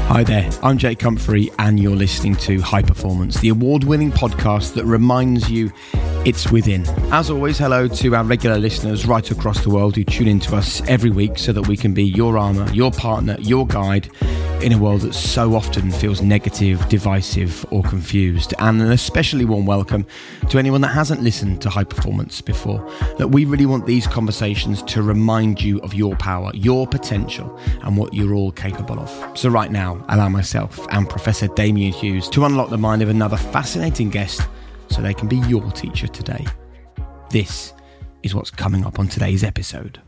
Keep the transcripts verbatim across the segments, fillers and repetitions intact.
Hi there, I'm Jake Comfrey and you're listening to High Performance, the award-winning podcast that reminds you it's within. As always, hello to our regular listeners right across the world who tune into us every week so that we can be your armour, your partner, your guide in a world that so often feels negative, divisive or confused. And an especially warm welcome to anyone that hasn't listened to High Performance before. That we really want these conversations to remind you of your power, your potential and what you're all capable of. So right now, allow myself and Professor Damian Hughes to unlock the mind of another fascinating guest so they can be your teacher today. This is what's coming up on today's episode.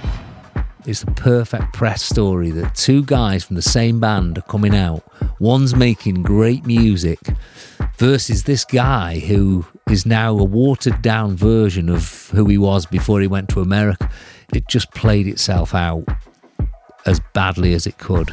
It's the perfect press story that two guys from the same band are coming out. One's making great music versus this guy who is now a watered down version of who he was before he went to America. It just played itself out as badly as it could.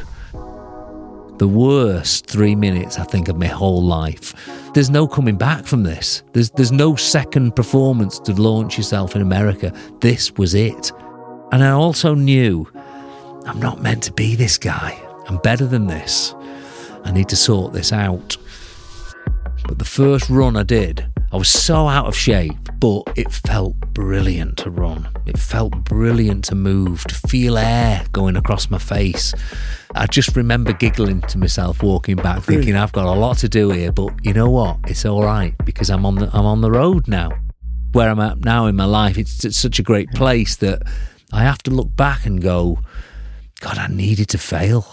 The worst three minutes, I think, of my whole life. There's no coming back from this. There's there's no second performance to launch yourself in America. This was it. And I also knew I'm not meant to be this guy. I'm better than this. I need to sort this out. But the first run I did, I was so out of shape, but it felt brilliant to run. It felt brilliant to move, to feel air going across my face. I just remember giggling to myself walking back, thinking I've got a lot to do here, but you know what? It's all right because I'm on the I'm on the road now. Where I'm at now in my life, it's, it's such a great place that I have to look back and go, God, I needed to fail.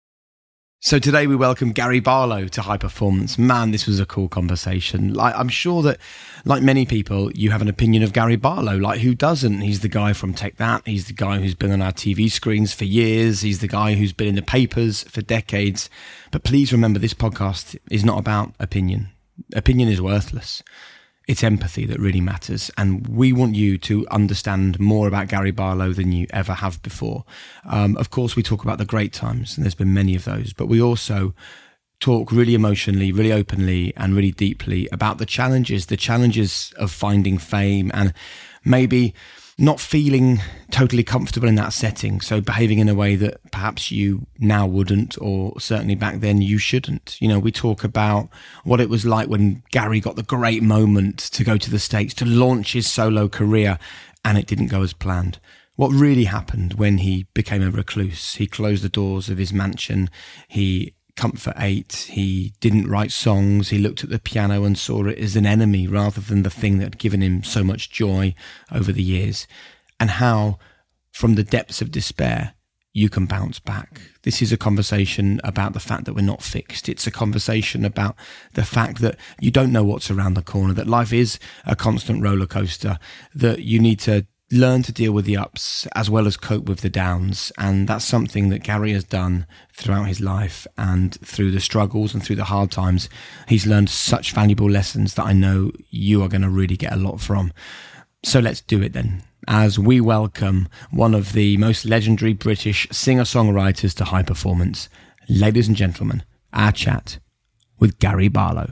So today we welcome Gary Barlow to High Performance. Man, this was a cool conversation. Like, I'm sure that, like many people, you have an opinion of Gary Barlow. Like, who doesn't? He's the guy from Take That. He's the guy who's been on our T V screens for years. He's the guy who's been in the papers for decades. But please remember, this podcast is not about opinion. Opinion is worthless. It's empathy that really matters. And we want you to understand more about Gary Barlow than you ever have before. Um, of course, we talk about the great times, and there's been many of those, but we also talk really emotionally, really openly, and really deeply about the challenges, the challenges of finding fame and maybe not feeling totally comfortable in that setting. So behaving in a way that perhaps you now wouldn't, or certainly back then you shouldn't. You know, we talk about what it was like when Gary got the great moment to go to the States, to launch his solo career, and it didn't go as planned. What really happened when he became a recluse. He closed the doors of his mansion. He comfort ate. He didn't write songs. He looked at the piano and saw it as an enemy rather than the thing that had given him so much joy over the years. And how, from the depths of despair, you can bounce back. This is a conversation about the fact that we're not fixed. It's a conversation about the fact that you don't know what's around the corner, that life is a constant roller coaster, that you need to learn to deal with the ups as well as cope with the downs. And that's something that Gary has done throughout his life, and through the struggles and through the hard times, he's learned such valuable lessons that I know you are going to really get a lot from. So let's do it then, as we welcome one of the most legendary British singer-songwriters to High Performance. Ladies and gentlemen, our chat with Gary Barlow.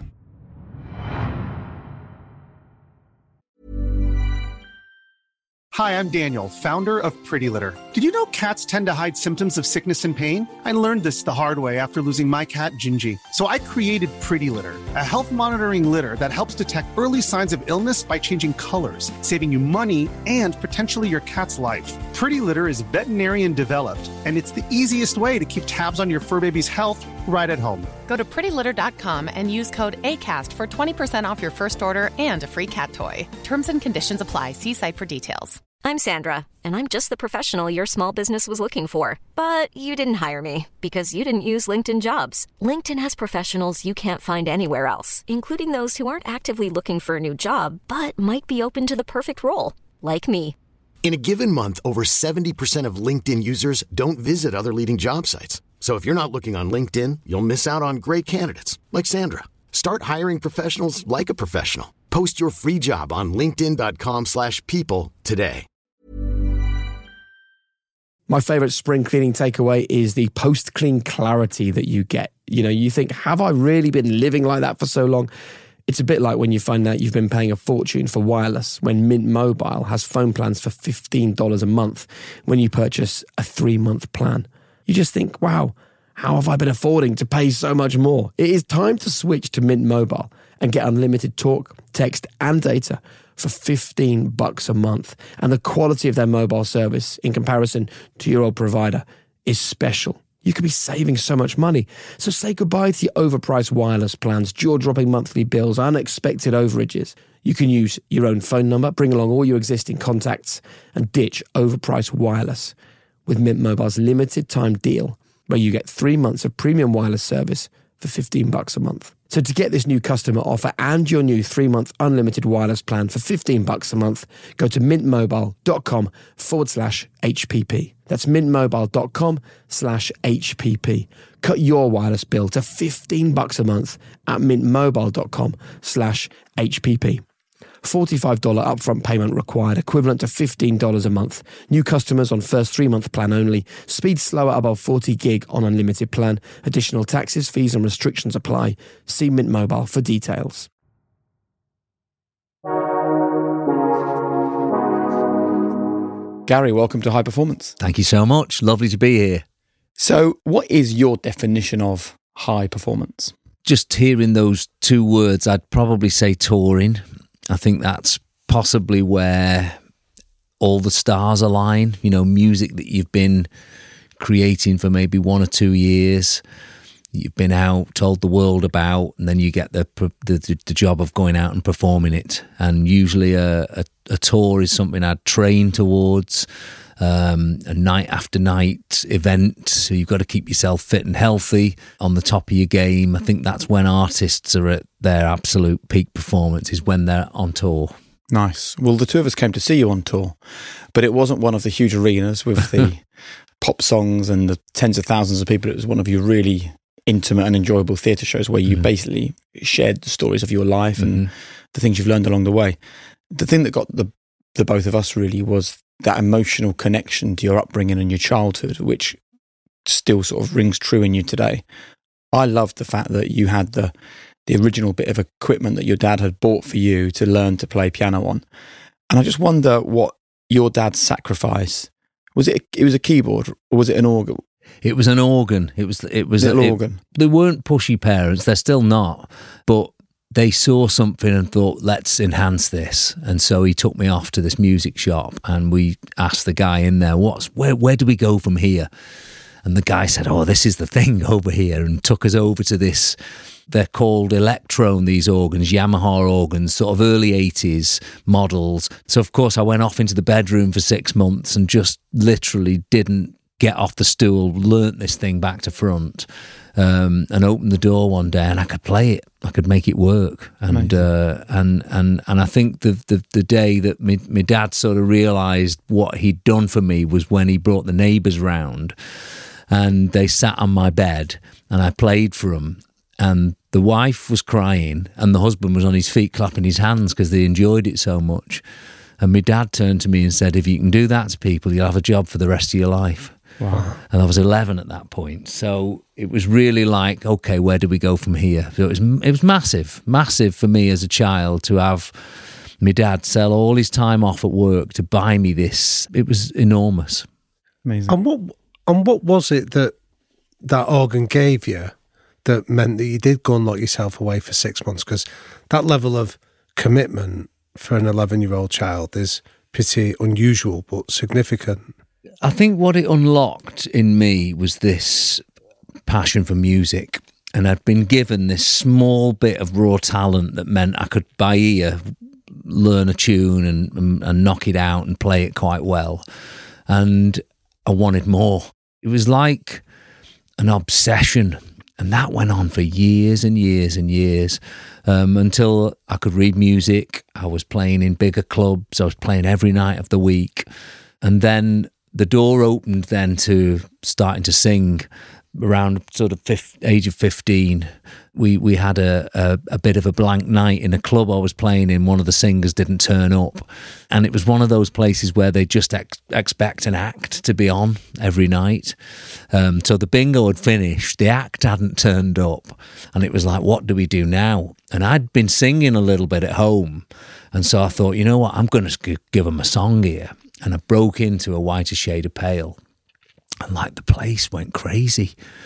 Hi, I'm Daniel, founder of Pretty Litter. Did you know cats tend to hide symptoms of sickness and pain? I learned this the hard way after losing my cat, Gingy. So I created Pretty Litter, a health monitoring litter that helps detect early signs of illness by changing colors, saving you money and potentially your cat's life. Pretty Litter is veterinarian developed, and it's the easiest way to keep tabs on your fur baby's health right at home. Go to pretty litter dot com and use code ACAST for twenty percent off your first order and a free cat toy. Terms and conditions apply. See site for details. I'm Sandra, and I'm just the professional your small business was looking for. But you didn't hire me because you didn't use LinkedIn Jobs. LinkedIn has professionals you can't find anywhere else, including those who aren't actively looking for a new job, but might be open to the perfect role, like me. In a given month, over seventy percent of LinkedIn users don't visit other leading job sites. So if you're not looking on LinkedIn, you'll miss out on great candidates like Sandra. Start hiring professionals like a professional. Post your free job on linkedin dot com slash people today. My favourite spring cleaning takeaway is the post-clean clarity that you get. You know, you think, have I really been living like that for so long? It's a bit like when you find out you've been paying a fortune for wireless when Mint Mobile has phone plans for fifteen dollars a month when you purchase a three-month plan. You just think, wow, How have I been affording to pay so much more? It is time to switch to Mint Mobile and get unlimited talk, text, and data for fifteen bucks a month. And the quality of their mobile service in comparison to your old provider is special. You could be saving so much money. So say goodbye to your overpriced wireless plans, jaw-dropping monthly bills, unexpected overages. You can use your own phone number, bring along all your existing contacts, and ditch overpriced wireless with Mint Mobile's limited time deal, where you get three months of premium wireless service for fifteen bucks a month. So to get this new customer offer and your new three-month unlimited wireless plan for fifteen bucks a month, go to mintmobile.com forward slash HPP. That's mintmobile.com slash HPP. Cut your wireless bill to fifteen bucks a month at mintmobile.com slash HPP. forty-five dollars upfront payment required, equivalent to fifteen dollars a month. New customers on first three-month plan only. Speed slower above forty gig on unlimited plan. Additional taxes, fees and restrictions apply. See Mint Mobile for details. Gary, welcome to High Performance. Thank you so much. Lovely to be here. So what is your definition of high performance? Just hearing those two words, I'd probably say touring. I think that's possibly where all the stars align. You know, music that you've been creating for maybe one or two years, you've been out, told the world about, and then you get the the, the job of going out and performing it. And usually a, a, a tour is something I'd train towards, um, a night after night event. So you've got to keep yourself fit and healthy, on the top of your game. I think that's when artists are at their absolute peak performance, is when they're on tour. Nice. Well, the two of us came to see you on tour, but it wasn't one of the huge arenas with the pop songs and the tens of thousands of people. It was one of your really intimate and enjoyable theatre shows where you mm. basically shared the stories of your life and mm. the things you've learned along the way. The thing that got the the both of us really was that emotional connection to your upbringing and your childhood, which still sort of rings true in you today. I loved the fact that you had the the original bit of equipment that your dad had bought for you to learn to play piano on. And I just wonder what your dad's sacrifice was. It it was a keyboard or was it an organ? It was an organ. It was it was little it, organ. They weren't pushy parents. They're still not. But they saw something and thought, let's enhance this. And so he took me off to this music shop, and we asked the guy in there, "What's where? Where do we go from here?" And the guy said, "Oh, this is the thing over here," and took us over to this. They're called Electrone, these organs, Yamaha organs, sort of early eighties models. So, of course, I went off into the bedroom for six months and just literally didn't get off the stool, learnt this thing back to front, um, and opened the door one day, and I could play it. I could make it work. And uh, and and and I think the the, the day that my, my dad sort of realised what he'd done for me was when he brought the neighbours round, and they sat on my bed, and I played for them. And the wife was crying and the husband was on his feet clapping his hands because they enjoyed it so much. And my dad turned to me and said, "If you can do that to people, you'll have a job for the rest of your life." Wow. And I was eleven at that point. So it was really like, okay, where do we go from here? So it was, it was massive, massive for me as a child to have my dad sell all his time off at work to buy me this. It was enormous. Amazing. And what, and what was it that that organ gave you that meant that you did go and lock yourself away for six months? Because that level of commitment for an eleven-year-old child is pretty unusual but significant. I think what it unlocked in me was this passion for music. And I'd been given this small bit of raw talent that meant I could, by ear, learn a tune and, and, and knock it out and play it quite well. And I wanted more. It was like an obsession. And that went on for years and years and years, um, until I could read music. I was playing in bigger clubs. I was playing every night of the week. And then the door opened then to starting to sing around sort of fifth, age of fifteen. We we had a, a, a bit of a blank night in a club I was playing in. One of the singers didn't turn up. And it was one of those places where they just ex- expect an act to be on every night. Um, so the bingo had finished. The act hadn't turned up. And it was like, what do we do now? And I'd been singing a little bit at home. And so I thought, you know what, I'm going to give them a song here. And I broke into A Whiter Shade of Pale. And like the place went crazy.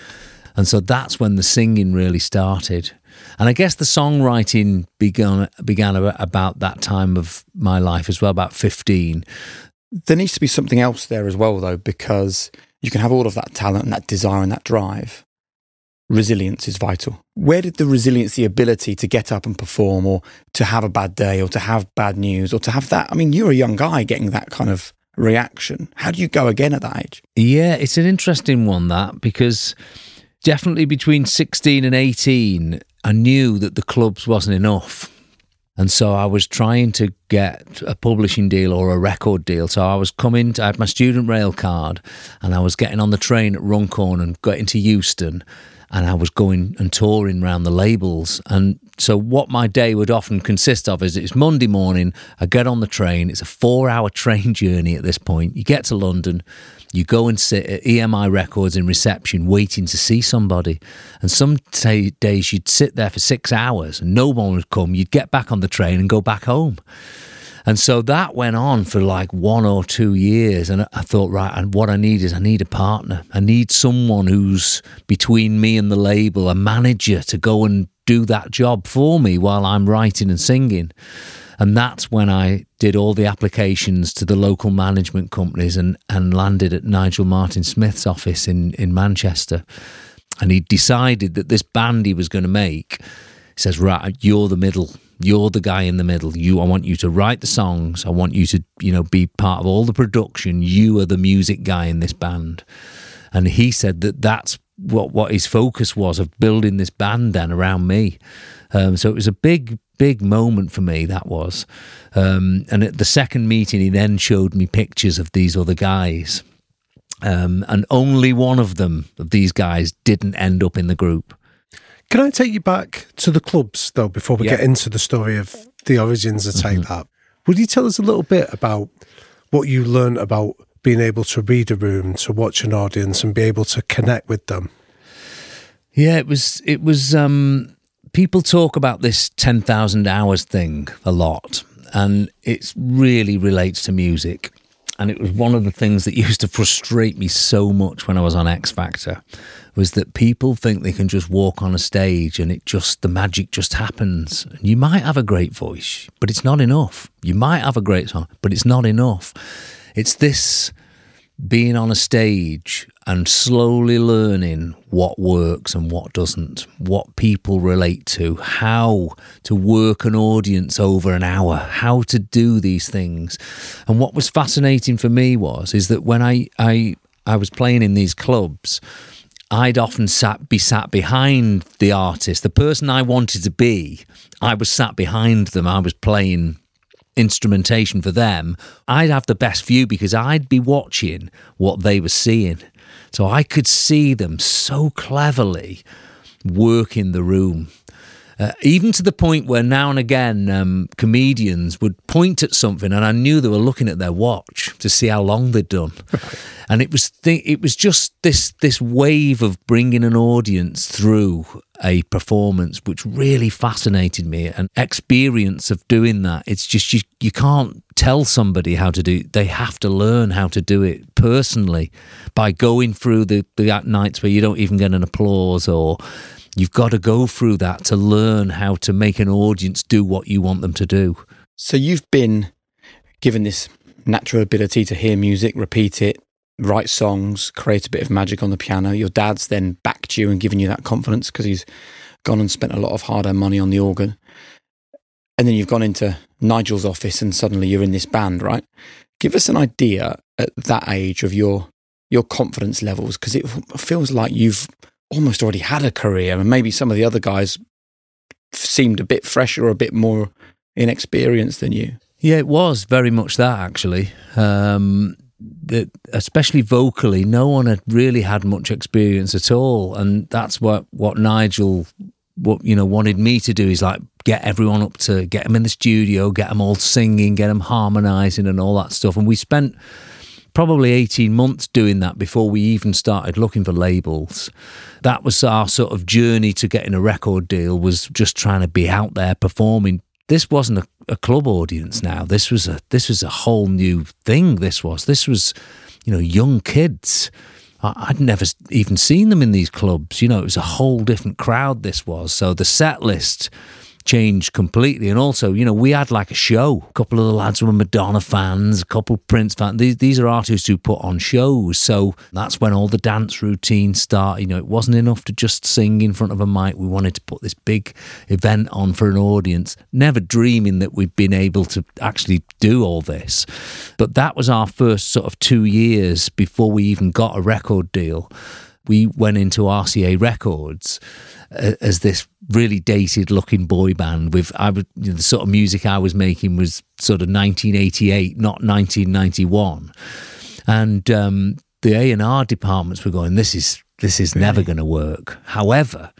And so that's when the singing really started. And I guess the songwriting began began about that time of my life as well, about fifteen. There needs to be something else there as well, though, because you can have all of that talent and that desire and that drive. Resilience is vital. Where did the resilience, the ability to get up and perform, or to have a bad day, or to have bad news, or to have that? I mean, you're a young guy getting that kind of reaction. How do you go again at that age? Yeah, it's an interesting one, that, because definitely between sixteen and eighteen, I knew that the clubs wasn't enough. And so I was trying to get a publishing deal or a record deal. So I was coming, to, I had my student rail card, and I was getting on the train at Runcorn and getting to Euston, and I was going and touring around the labels. And so what my day would often consist of is it's Monday morning, I get on the train, it's a four-hour train journey at this point. You get to London, you go and sit at E M I Records in reception waiting to see somebody. And some t- days you'd sit there for six hours and no one would come. You'd get back on the train and go back home. And so that went on for like one or two years. And I thought, right, and what I need is I need a partner. I need someone who's between me and the label, a manager to go and do that job for me while I'm writing and singing. And that's when I did all the applications to the local management companies and, and landed at Nigel Martin Smith's office in, in Manchester. And he decided that this band he was going to make, he says, right, you're the middle. You're the guy in the middle. You, I want you to write the songs. I want you to, you know, be part of all the production. You are the music guy in this band. And he said that that's what, what his focus was, of building this band then around me. Um, so it was a big, big moment for me, that was. Um, and at the second meeting, he then showed me pictures of these other guys. Um, and only one of them, of these guys, didn't end up in the group. Can I take you back to the clubs, though, before we Yeah. get into the story of the origins of Take Mm-hmm. That? Would you tell us a little bit about what you learned about being able to read a room, to watch an audience and be able to connect with them? Yeah, it was, it was, um, people talk about this ten thousand hours thing a lot, and it really relates to music. And it was one of the things that used to frustrate me so much when I was on X Factor, was that people think they can just walk on a stage and it just, the magic just happens. You might have a great voice, but it's not enough. You might have a great song, but it's not enough. It's this being on a stage and slowly learning what works and what doesn't, what people relate to, how to work an audience over an hour, how to do these things. And what was fascinating for me was, is that when I, I, I was playing in these clubs, I'd often sat, be sat behind the artist. The person I wanted to be, I was sat behind them. I was playing instrumentation for them. I'd have the best view because I'd be watching what they were seeing. So I could see them so cleverly work in the room. Uh, even to the point where now and again um, comedians would point at something and I knew they were looking at their watch to see how long they'd done. Right. And it was th- it was just this this wave of bringing an audience through a performance which really fascinated me. And experience of doing that, it's just you, you can't tell somebody how to do it. They have to learn how to do it personally by going through the, the nights where you don't even get an applause, or you've got to go through that to learn how to make an audience do what you want them to do. So you've been given this natural ability to hear music, repeat it, write songs, create a bit of magic on the piano. Your dad's then backed you and given you that confidence because he's gone and spent a lot of hard-earned money on the organ. And then you've gone into Nigel's office and suddenly you're in this band, right? Give us an idea at that age of your your confidence levels, because it feels like you've almost already had a career, and maybe some of the other guys seemed a bit fresher or a bit more inexperienced than you. Yeah, it was very much that, actually. Um, that especially vocally, no one had really had much experience at all, and that's what what Nigel, what you know, wanted me to do, is like get everyone up to get them in the studio, get them all singing, get them harmonising, and all that stuff. And we spent probably eighteen months doing that before we even started looking for labels. That was our sort of journey to getting a record deal, was just trying to be out there performing. This wasn't a, a club audience now. This was a this was a whole new thing. This was this was, you know, young kids. I- I'd never s- even seen them in these clubs. You know, it was a whole different crowd, this was. So the set list changed completely. And also, you know, we had like a show. A couple of the lads were Madonna fans, a couple of Prince fans. These, these are artists who put on shows. So that's when all the dance routines start. You know, it wasn't enough to just sing in front of a mic. We wanted to put this big event on for an audience, never dreaming that we'd been able to actually do all this. But that was our first sort of two years before we even got a record deal. We went into R C A Records as this really dated looking boy band with I would you know, the sort of music I was making was sort of nineteen eighty-eight, not nineteen ninety-one, and um, the A and R departments were going, this is this is really? never going to work. However,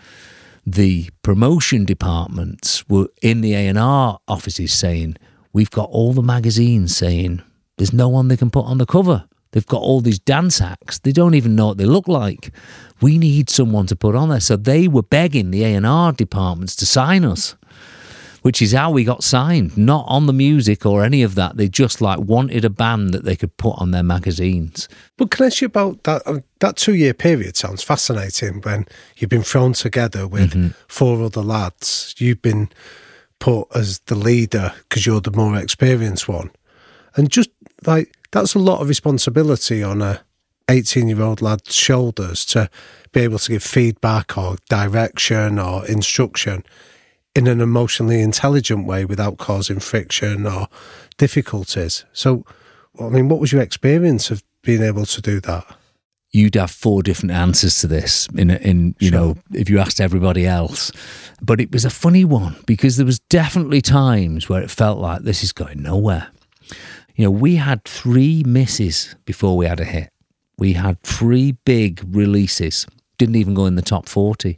the promotion departments were in the A and R offices saying, we've got all the magazines saying there's no one they can put on the cover. They've got all these dance acts. They don't even know what they look like. We need someone to put on there. So they were begging the A and R departments to sign us, which is how we got signed. Not on the music or any of that. They just like wanted a band that they could put on their magazines. But can I ask you about that? Uh, that two-year period sounds fascinating when you've been thrown together with mm-hmm. four other lads. You've been put as the leader because you're the more experienced one. And just like... that's a lot of responsibility on a eighteen-year-old lad's shoulders to be able to give feedback or direction or instruction in an emotionally intelligent way without causing friction or difficulties. So, I mean, what was your experience of being able to do that? You'd have four different answers to this in, in you sure. know, if you asked everybody else. But it was a funny one because there was definitely times where it felt like this is going nowhere. You know, we had three misses before we had a hit. We had three big releases. Didn't even go in the top forty.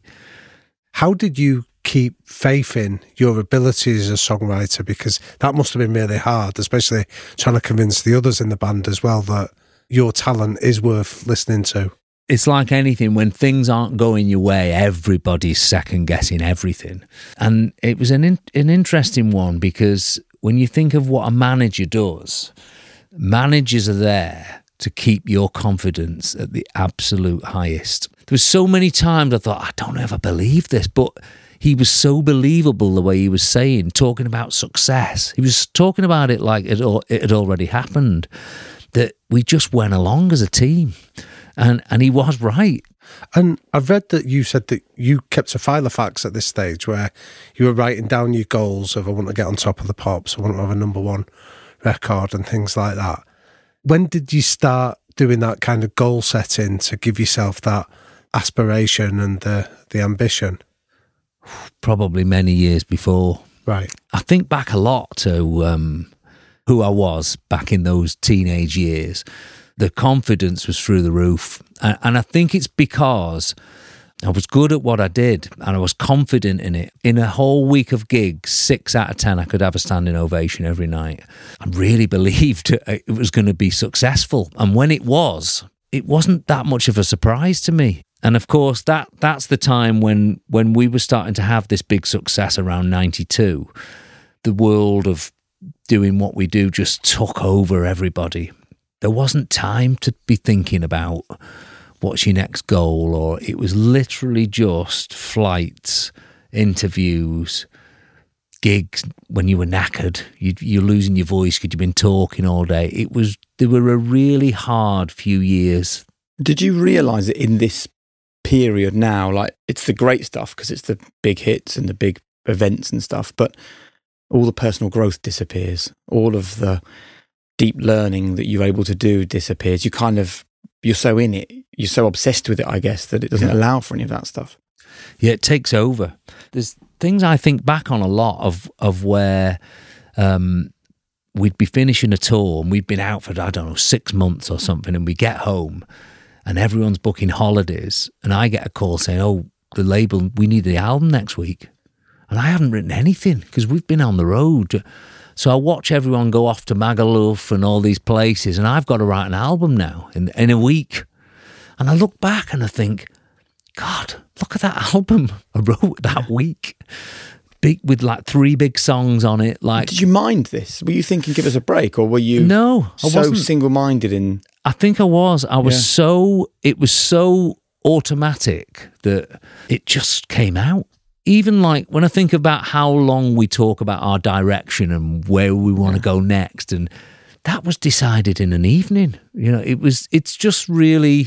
How did you keep faith in your ability as a songwriter? Because that must have been really hard, especially trying to convince the others in the band as well that your talent is worth listening to. It's like anything, when things aren't going your way, everybody's second-guessing everything. And it was an in, an interesting one because when you think of what a manager does, managers are there to keep your confidence at the absolute highest. There was so many times I thought, I don't ever believe this, but he was so believable the way he was saying, talking about success. He was talking about it like it, it had already happened, that we just went along as a team. And and he was right. And I've read that you said that you kept a file of facts at this stage where you were writing down your goals of I want to get on top of the pops, I want to have a number one record and things like that. When did you start doing that kind of goal setting to give yourself that aspiration and the, the ambition? Probably many years before. Right. I think back a lot to um, who I was back in those teenage years. The confidence was through the roof. And, and I think it's because I was good at what I did and I was confident in it. In a whole week of gigs, six out of ten, I could have a standing ovation every night. I really believed it was going to be successful. And when it was, it wasn't that much of a surprise to me. And of course, that that's the time when, when we were starting to have this big success around ninety-two. The world of doing what we do just took over everybody. There wasn't time to be thinking about what's your next goal, or it was literally just flights, interviews, gigs when you were knackered. You, you're losing your voice because you've been talking all day. It was, they were a really hard few years. Did you realise it in this period now? Like, it's the great stuff because it's the big hits and the big events and stuff, but all the personal growth disappears. All of the deep learning that you're able to do disappears. You kind of, you're so in it, you're so obsessed with it, I guess, that it doesn't yeah. allow for any of that stuff. Yeah, it takes over. There's things I think back on a lot of, of where um, we'd be finishing a tour and we'd been out for, I don't know, six months or something, and we get home and everyone's booking holidays and I get a call saying, oh, the label, we need the album next week. And I haven't written anything because we've been on the road. So I watch everyone go off to Magaluf and all these places, and I've got to write an album now in, in a week. And I look back and I think, God, look at that album I wrote that week. Big, with like three big songs on it. Like, did you mind this? Were you thinking, give us a break, or were you no, I so wasn't. single-minded in? I think I was. I was Yeah. so, it was so automatic that it just came out. Even like when I think about how long we talk about our direction and where we want to go next, and that was decided in an evening. You know, it was, it's just really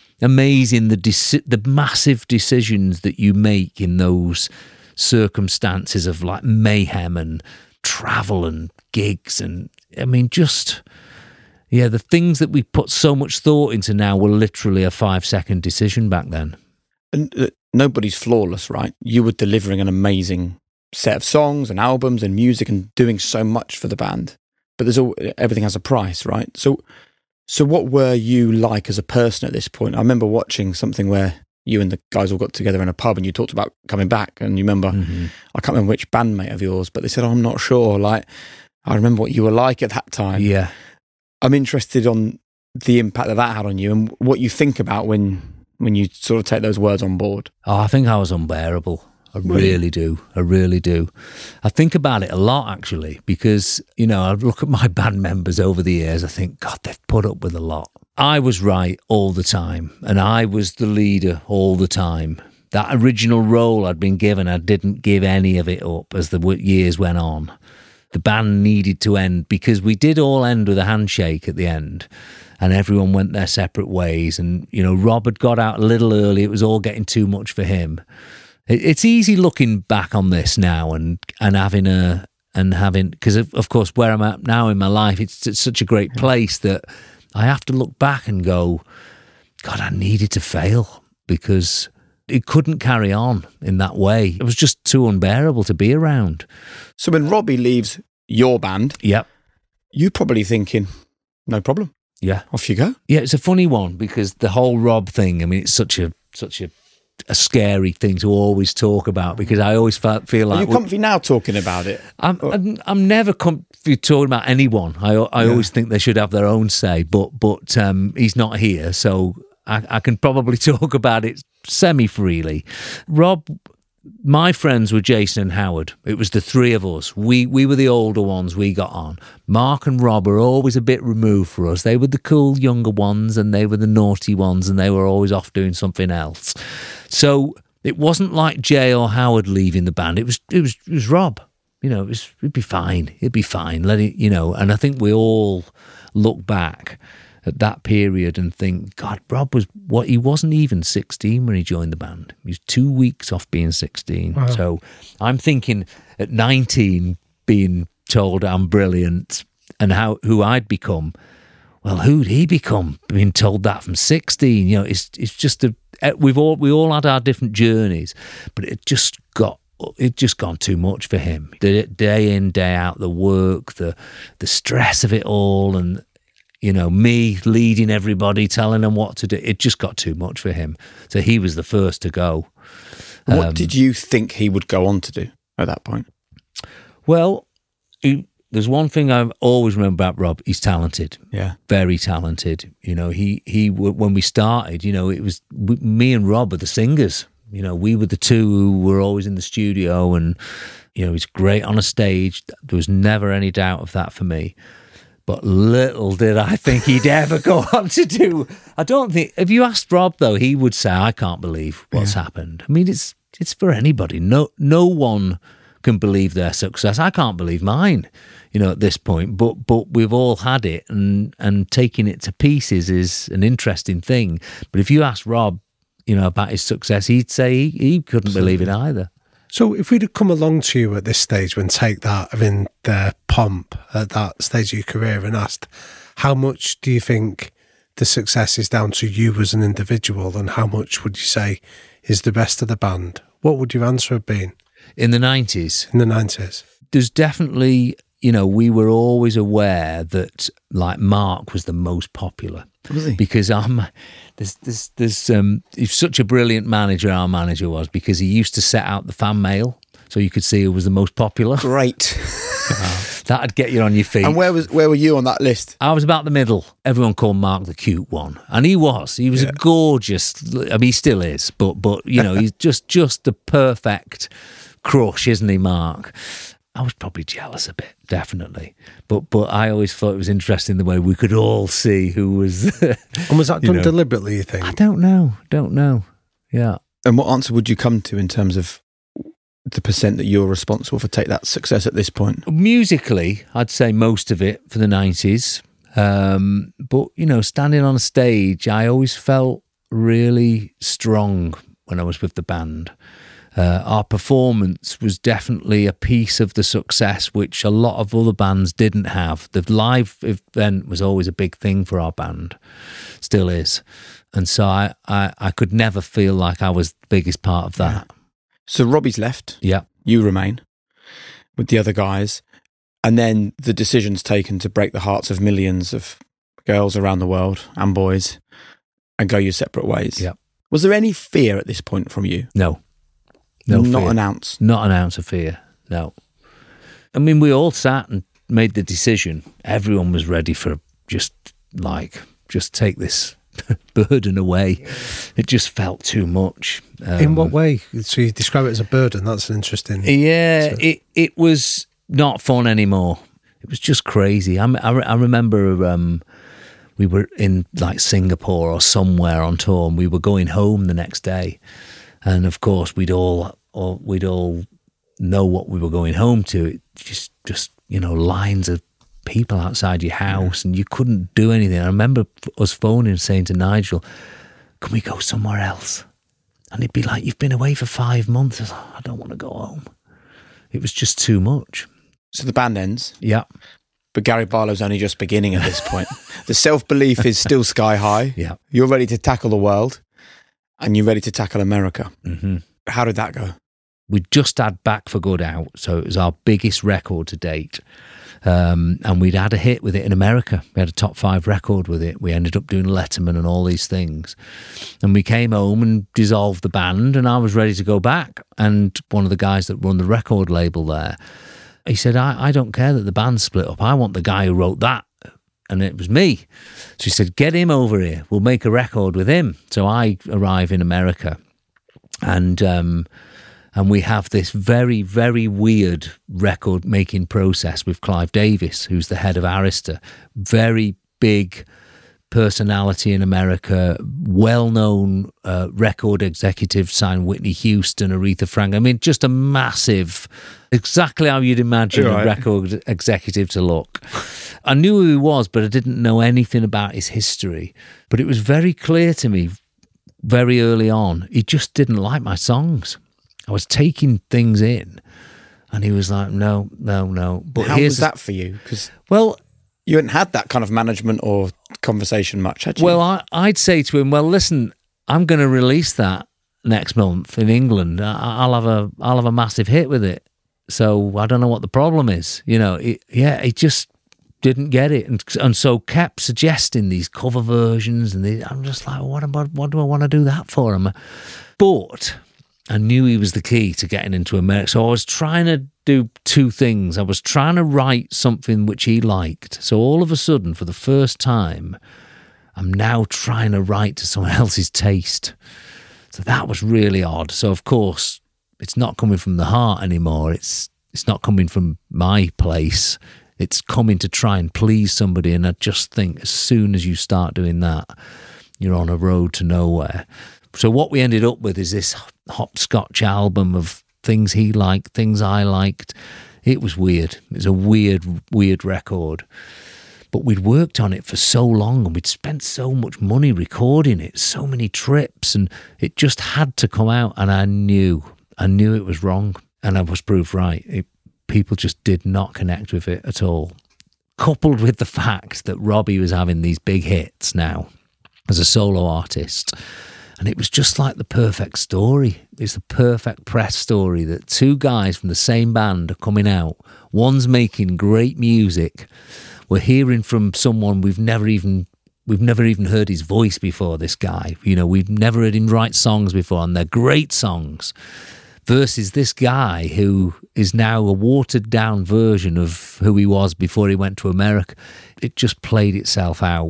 amazing the deci- the massive decisions that you make in those circumstances of like mayhem and travel and gigs. And I mean, just, yeah, the things that we put so much thought into now were literally a five second decision back then. And uh, nobody's flawless, right? You were delivering an amazing set of songs and albums and music and doing so much for the band. But there's all, everything has a price, right? So, so what were you like as a person at this point? I remember watching something where you and the guys all got together in a pub and you talked about coming back. And you remember, Mm-hmm. I can't remember which bandmate of yours, but they said, oh, I'm not sure. Like, I remember what you were like at that time. Yeah. I'm interested on the impact that that had on you and what you think about when when you sort of take those words on board. Oh, I think I was unbearable. I Really? really do. I really do. I think about it a lot, actually, because, you know, I look at my band members over the years, I think, God, they've put up with a lot. I was right all the time, and I was the leader all the time. That original role I'd been given, I didn't give any of it up as the w- years went on. The band needed to end because we did all end with a handshake at the end. And everyone went their separate ways. And, you know, Rob had got out a little early. It was all getting too much for him. It, it's easy looking back on this now and, and having a, and having, because of, of course, where I'm at now in my life, it's, it's such a great place that I have to look back and go, God, I needed to fail because it couldn't carry on in that way. It was just too unbearable to be around. So when Robbie leaves your band, Yep. you're probably thinking, no problem. Yeah. Off you go. Yeah, it's a funny one because the whole Rob thing, I mean, it's such a such a, a scary thing to always talk about because I always felt, feel Are like... you comfy now talking about it? I'm, I'm, I'm never comfy talking about anyone. I, I Yeah. always think they should have their own say, but but um, he's not here, so I, I can probably talk about it semi-freely. Rob... My friends were Jason and Howard. It was the three of us. We we were the older ones. We got on. Mark and Rob were always a bit removed for us. They were the cool younger ones and they were the naughty ones and they were always off doing something else. So it wasn't like Jay or Howard leaving the band. It was it was it was Rob. You know, it was it'd be fine. It'd be fine. Let it, you know, and I think we all look back at that period and think, God, Rob was what he wasn't even sixteen when he joined the band. He was two weeks off being sixteen. Wow. So I'm thinking at nineteen, being told I'm brilliant and how who I'd become. Well, who'd he become? Being told that from sixteen, you know, it's it's just a we've all we all had our different journeys, but it just got it just gone too much for him. The day in, day out, the work, the the stress of it all, and you know, me leading everybody, telling them what to do. It just got too much for him. So he was the first to go. What Um, did you think he would go on to do at that point? Well, he, there's one thing I always remember about Rob. He's talented. Yeah. Very talented. You know, he, he when we started, you know, it was we, me and Rob were the singers. You know, we were the two who were always in the studio and, you know, he's great on a stage. There was never any doubt of that for me. But little did I think he'd ever go on to do. I don't think. If you asked Rob, though, he would say, "I can't believe what's yeah. happened." I mean, it's it's for anybody. No, no one can believe their success. I can't believe mine. You know, at this point. But but we've all had it, and and taking it to pieces is an interesting thing. But if you ask Rob, you know, about his success, he'd say he, he couldn't believe it either. So if we'd have come along to you at this stage when Take That are in their pomp at that stage of your career and asked, how much do you think the success is down to you as an individual and how much would you say is the rest of the band? What would your answer have been? In the nineties? In the nineties. There's definitely, you know, we were always aware that like Mark was the most popular. Really? Because I'm, there's, there's, there's, um, he's such a brilliant manager, our manager was, because he used to set out the fan mail so you could see who was the most popular. Great. That'd get you on your feet. And where was where were you on that list? I was about the middle. Everyone called Mark the cute one. And he was. He was yeah. a gorgeous, I mean, he still is, but, but you know, he's just, just the perfect crush, isn't he, Mark? I was probably jealous a bit, definitely. But but I always thought it was interesting the way we could all see who was. And was that done know. deliberately, you think? I don't know. Don't know. Yeah. And what answer would you come to in terms of the percent that you're responsible for take that success at this point? Musically, I'd say most of it for the nineties. Um, but, you know, standing on a stage, I always felt really strong when I was with the band. Uh, our performance was definitely a piece of the success which a lot of other bands didn't have. The live event was always a big thing for our band, still is. And so I, I, I could never feel like I was the biggest part of that. Yeah. So Robbie's left. Yeah. You remain with the other guys. And then the decision's taken to break the hearts of millions of girls around the world and boys and go your separate ways. Yeah. Was there any fear at this point from you? No. No Not fear. an ounce? Not an ounce of fear, no. I mean, we all sat and made the decision. Everyone was ready for just, like, just take this burden away. It just felt too much. Um, In what way? So you describe it as a burden. That's an interesting... Yeah, so. it, it was not fun anymore. It was just crazy. I, I, I remember um, we were in, like, Singapore or somewhere on tour, and we were going home the next day. And of course, we'd all, all we'd all know what we were going home to. It just, just you know, lines of people outside your house, and you couldn't do anything. I remember us phoning and saying to Nigel, "Can we go somewhere else?" And he'd be like, "You've been away for five months." I was like, "I don't want to go home." It was just too much. So the band ends. Yeah. But Gary Barlow's only just beginning at this point. The self-belief is still sky high. Yeah. You're ready to tackle the world. And you're ready to tackle America. Mm-hmm. How did that go? We just had Back for Good out, so it was our biggest record to date. Um, and we'd had a hit with it in America. We had a top five record with it. We ended up doing Letterman and all these things. And we came home and dissolved the band, and I was ready to go back. And one of the guys that run the record label there, he said, I, I don't care that the band split up. I want the guy who wrote that. And it was me. So he said, get him over here. We'll make a record with him. So I arrive in America, and um, and we have this very, very weird record-making process with Clive Davis, who's the head of Arista. Very big personality in America, well-known uh, record executive, signed Whitney Houston, Aretha Franklin. I mean, just a massive, exactly how you'd imagine Right. a record executive to look. I knew who he was, but I didn't know anything about his history. But it was very clear to me very early on, he just didn't like my songs. I was taking things in, and he was like, no, no, no. But How here's was that for you? Because well, you hadn't had that kind of management or conversation much, had you? well, I, I'd say to him, well, listen, I'm going to release that next month in England. I, I'll have a, I'll have a massive hit with it. So I don't know what the problem is. You know, it, yeah, it just didn't get it, and and so kept suggesting these cover versions, and these, I'm just like, what about, what do I want to do that for him? But I knew he was the key to getting into America, so I was trying to do two things. I was trying to write something which he liked. So all of a sudden, for the first time, I'm now trying to write to someone else's taste. So that was really odd. So of course, it's not coming from the heart anymore. It's it's not coming from my place. It's coming to try and please somebody. And I just think as soon as you start doing that, you're on a road to nowhere. So what we ended up with is this hopscotch album of things he liked, things I liked. It was weird. It was a weird, weird record. But we'd worked on it for so long, and we'd spent so much money recording it, so many trips, and it just had to come out. And I knew, I knew it was wrong, and I was proved right. It, people just did not connect with it at all. Coupled with the fact that Robbie was having these big hits now as a solo artist. And it was just like the perfect story. It's the perfect press story that two guys from the same band are coming out. One's making great music. We're hearing from someone we've never even we've never even heard his voice before, this guy. You know, we've never heard him write songs before, and they're great songs. Versus this guy who is now a watered-down version of who he was before he went to America. It just played itself out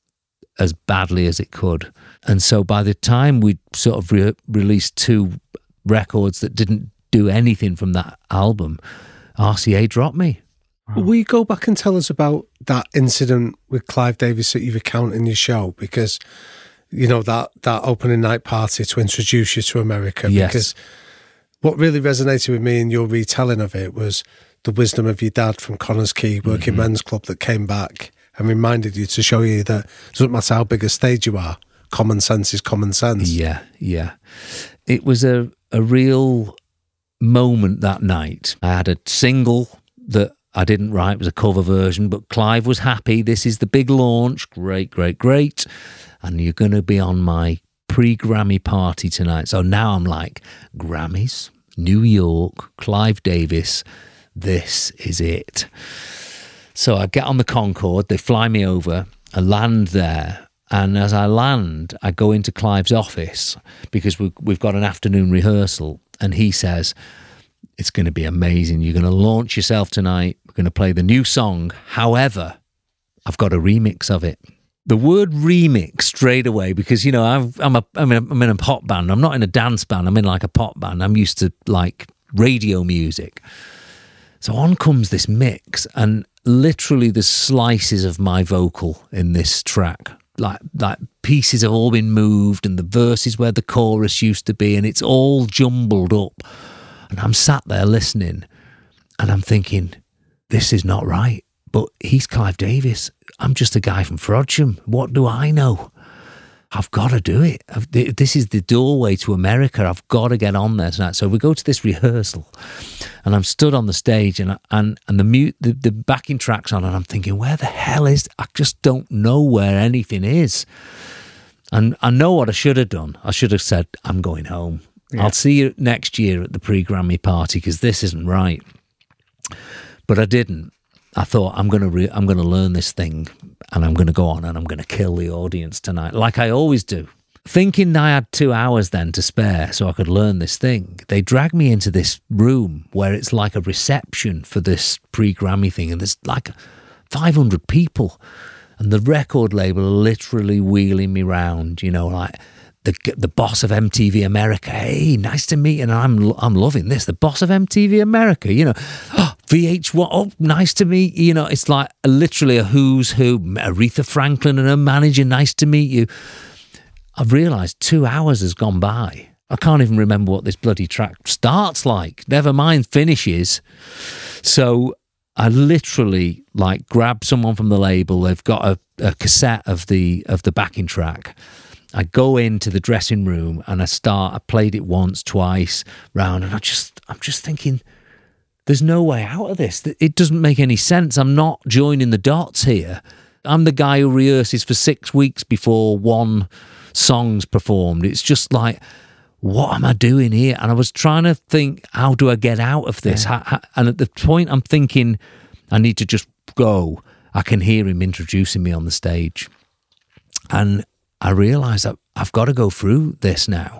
as badly as it could. And so by the time we'd sort of re- released two records that didn't do anything from that album, R C A dropped me. Will you go back and tell us about that incident with Clive Davis that you recount in your show? Because, you know, that, that opening night party to introduce you to America. Yes. Because what really resonated with me in your retelling of it was the wisdom of your dad from Connors Quay Working mm-hmm. Men's Club that came back and reminded you to show you that it doesn't matter how big a stage you are, common sense is common sense. Yeah, yeah. It was a, a real moment that night. I had a single that I didn't write, it was a cover version, but Clive was happy. This is the big launch. Great, great, great. And you're going to be on my pre-Grammy party tonight. So now I'm like, Grammys, New York, Clive Davis, this is it. So I get on the Concorde, they fly me over, I land there. And as I land, I go into Clive's office because we, we've got an afternoon rehearsal. And he says, it's going to be amazing. You're going to launch yourself tonight. We're going to play the new song. However, I've got a remix of it. The word remix straight away, because, you know, I've, I'm, a, I'm, in a, I'm in a pop band. I'm not in a dance band. I'm in like a pop band. I'm used to like radio music. So on comes this mix, and literally the slices of my vocal in this track. Like, like pieces have all been moved, and the verses where the chorus used to be, and it's all jumbled up. And I'm sat there listening, and I'm thinking, this is not right. But he's Clive Davis. I'm just a guy from Frodsham. What do I know? I've got to do it. I've, this is the doorway to America. I've got to get on there tonight. So we go to this rehearsal, and I'm stood on the stage, and and and the mute, the, the backing track's on, and I'm thinking, where the hell is? I just don't know where anything is. And I know what I should have done. I should have said, I'm going home. Yeah. I'll see you next year at the pre-Grammy party because this isn't right. But I didn't. I thought I'm going to re- I'm going to learn this thing, and I'm going to go on and I'm going to kill the audience tonight, like I always do. Thinking I had two hours then to spare so I could learn this thing, they dragged me into this room where it's like a reception for this pre-Grammy thing, and there's like five hundred people, and the record label are literally wheeling me round, you know, like the the boss of M T V America. Hey, nice to meet you. And I'm I'm loving this. The boss of M T V America, you know. Oh, V H one, oh, nice to meet you. You know, it's like a, literally a who's who. Aretha Franklin and her manager, nice to meet you. I've realised two hours has gone by. I can't even remember what this bloody track starts like. Never mind finishes. So I literally like grab someone from the label. They've got a, a cassette of the of the backing track. I go into the dressing room and I start. I played it once, twice, round, and I just I'm just thinking, there's no way out of this. It doesn't make any sense. I'm not joining the dots here. I'm the guy who rehearses for six weeks before one song's performed. It's just like, what am I doing here? And I was trying to think, how do I get out of this? Yeah. How, how, and at the point I'm thinking, I need to just go. I can hear him introducing me on the stage. And I realised that I've got to go through this now.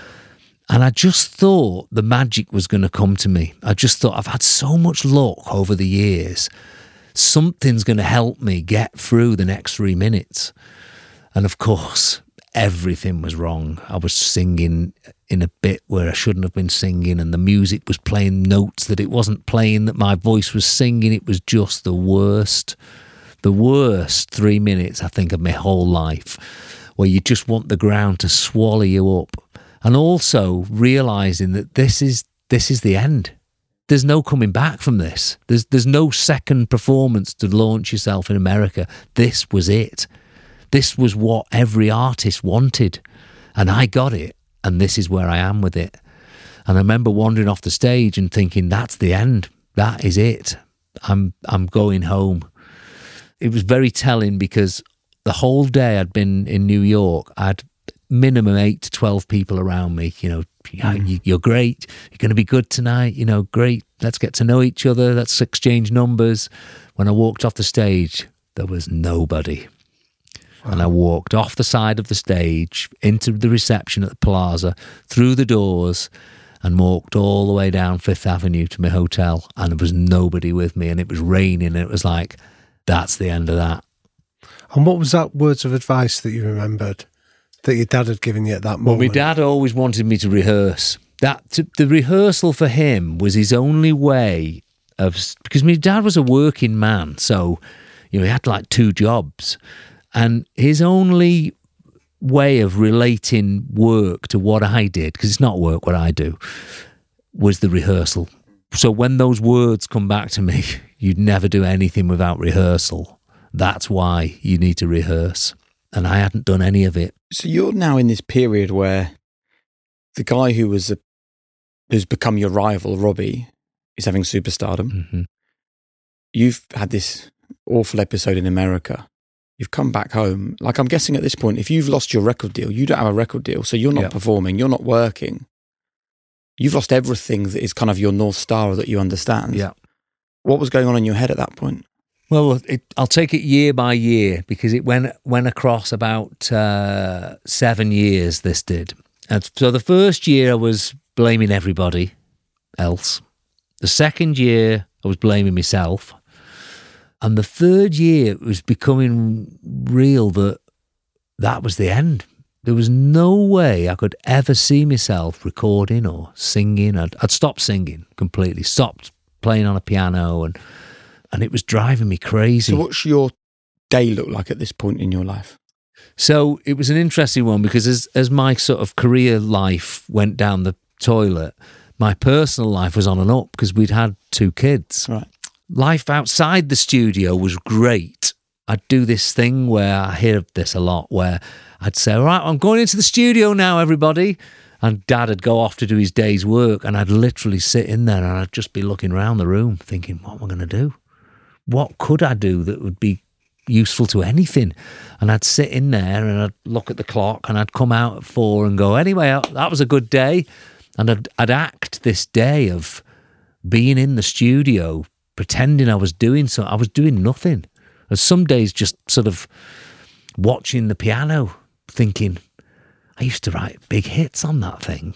And I just thought the magic was going to come to me. I just thought, I've had so much luck over the years. Something's going to help me get through the next three minutes. And of course, everything was wrong. I was singing in a bit where I shouldn't have been singing, and the music was playing notes that it wasn't playing, that my voice was singing. It was just the worst, the worst three minutes, I think, of my whole life, where you just want the ground to swallow you up. And also realising that this is this is the end. There's no coming back from this. There's there's no second performance to launch yourself in America. This was it. This was what every artist wanted. And I got it. And this is where I am with it. And I remember wandering off the stage and thinking, that's the end. That is it. I'm I'm going home. It was very telling because the whole day I'd been in New York, I'd minimum eight to twelve people around me, you know, mm. you're great, you're going to be good tonight, you know, great, let's get to know each other, let's exchange numbers. When I walked off the stage, there was nobody. Wow. And I walked off the side of the stage, into the reception at the Plaza, through the doors, and walked all the way down Fifth Avenue to my hotel, and there was nobody with me, and it was raining, and it was like, that's the end of that. And what was that words of advice that you remembered that your dad had given you at that moment? Well, my dad always wanted me to rehearse. That to, the rehearsal for him was his only way of because my dad was a working man, so you know he had like two jobs, and his only way of relating work to what I did, because it's not work what I do, was the rehearsal. So when those words come back to me, you'd never do anything without rehearsal. That's why you need to rehearse. And I hadn't done any of it. So you're now in this period where the guy who was a, who's become your rival, Robbie, is having superstardom. Mm-hmm. You've had this awful episode in America. You've come back home. Like, I'm guessing at this point, if you've lost your record deal, you don't have a record deal, so you're not Yeah. performing, you're not working. You've lost everything that is kind of your North Star that you understand. Yeah. What was going on in your head at that point? Well, it, I'll take it year by year because it went went across about uh, seven years. This did, and so the first year I was blaming everybody else. The second year I was blaming myself, and the third year it was becoming real that that was the end. There was no way I could ever see myself recording or singing. I'd, I'd stopped singing completely, stopped playing on a piano, and. And it was driving me crazy. So what's your day look like at this point in your life? So it was an interesting one because as as my sort of career life went down the toilet, my personal life was on and up because we'd had two kids. Right. Life outside the studio was great. I'd do this thing where I hear this a lot where I'd say, all right, I'm going into the studio now, everybody. And Dad would go off to do his day's work and I'd literally sit in there and I'd just be looking around the room thinking, what am I going to do? What could I do that would be useful to anything? And I'd sit in there and I'd look at the clock and I'd come out at four and go, anyway, that was a good day. And I'd, I'd act this day of being in the studio, pretending I was doing something. I was doing nothing. And some days just sort of watching the piano, thinking, I used to write big hits on that thing.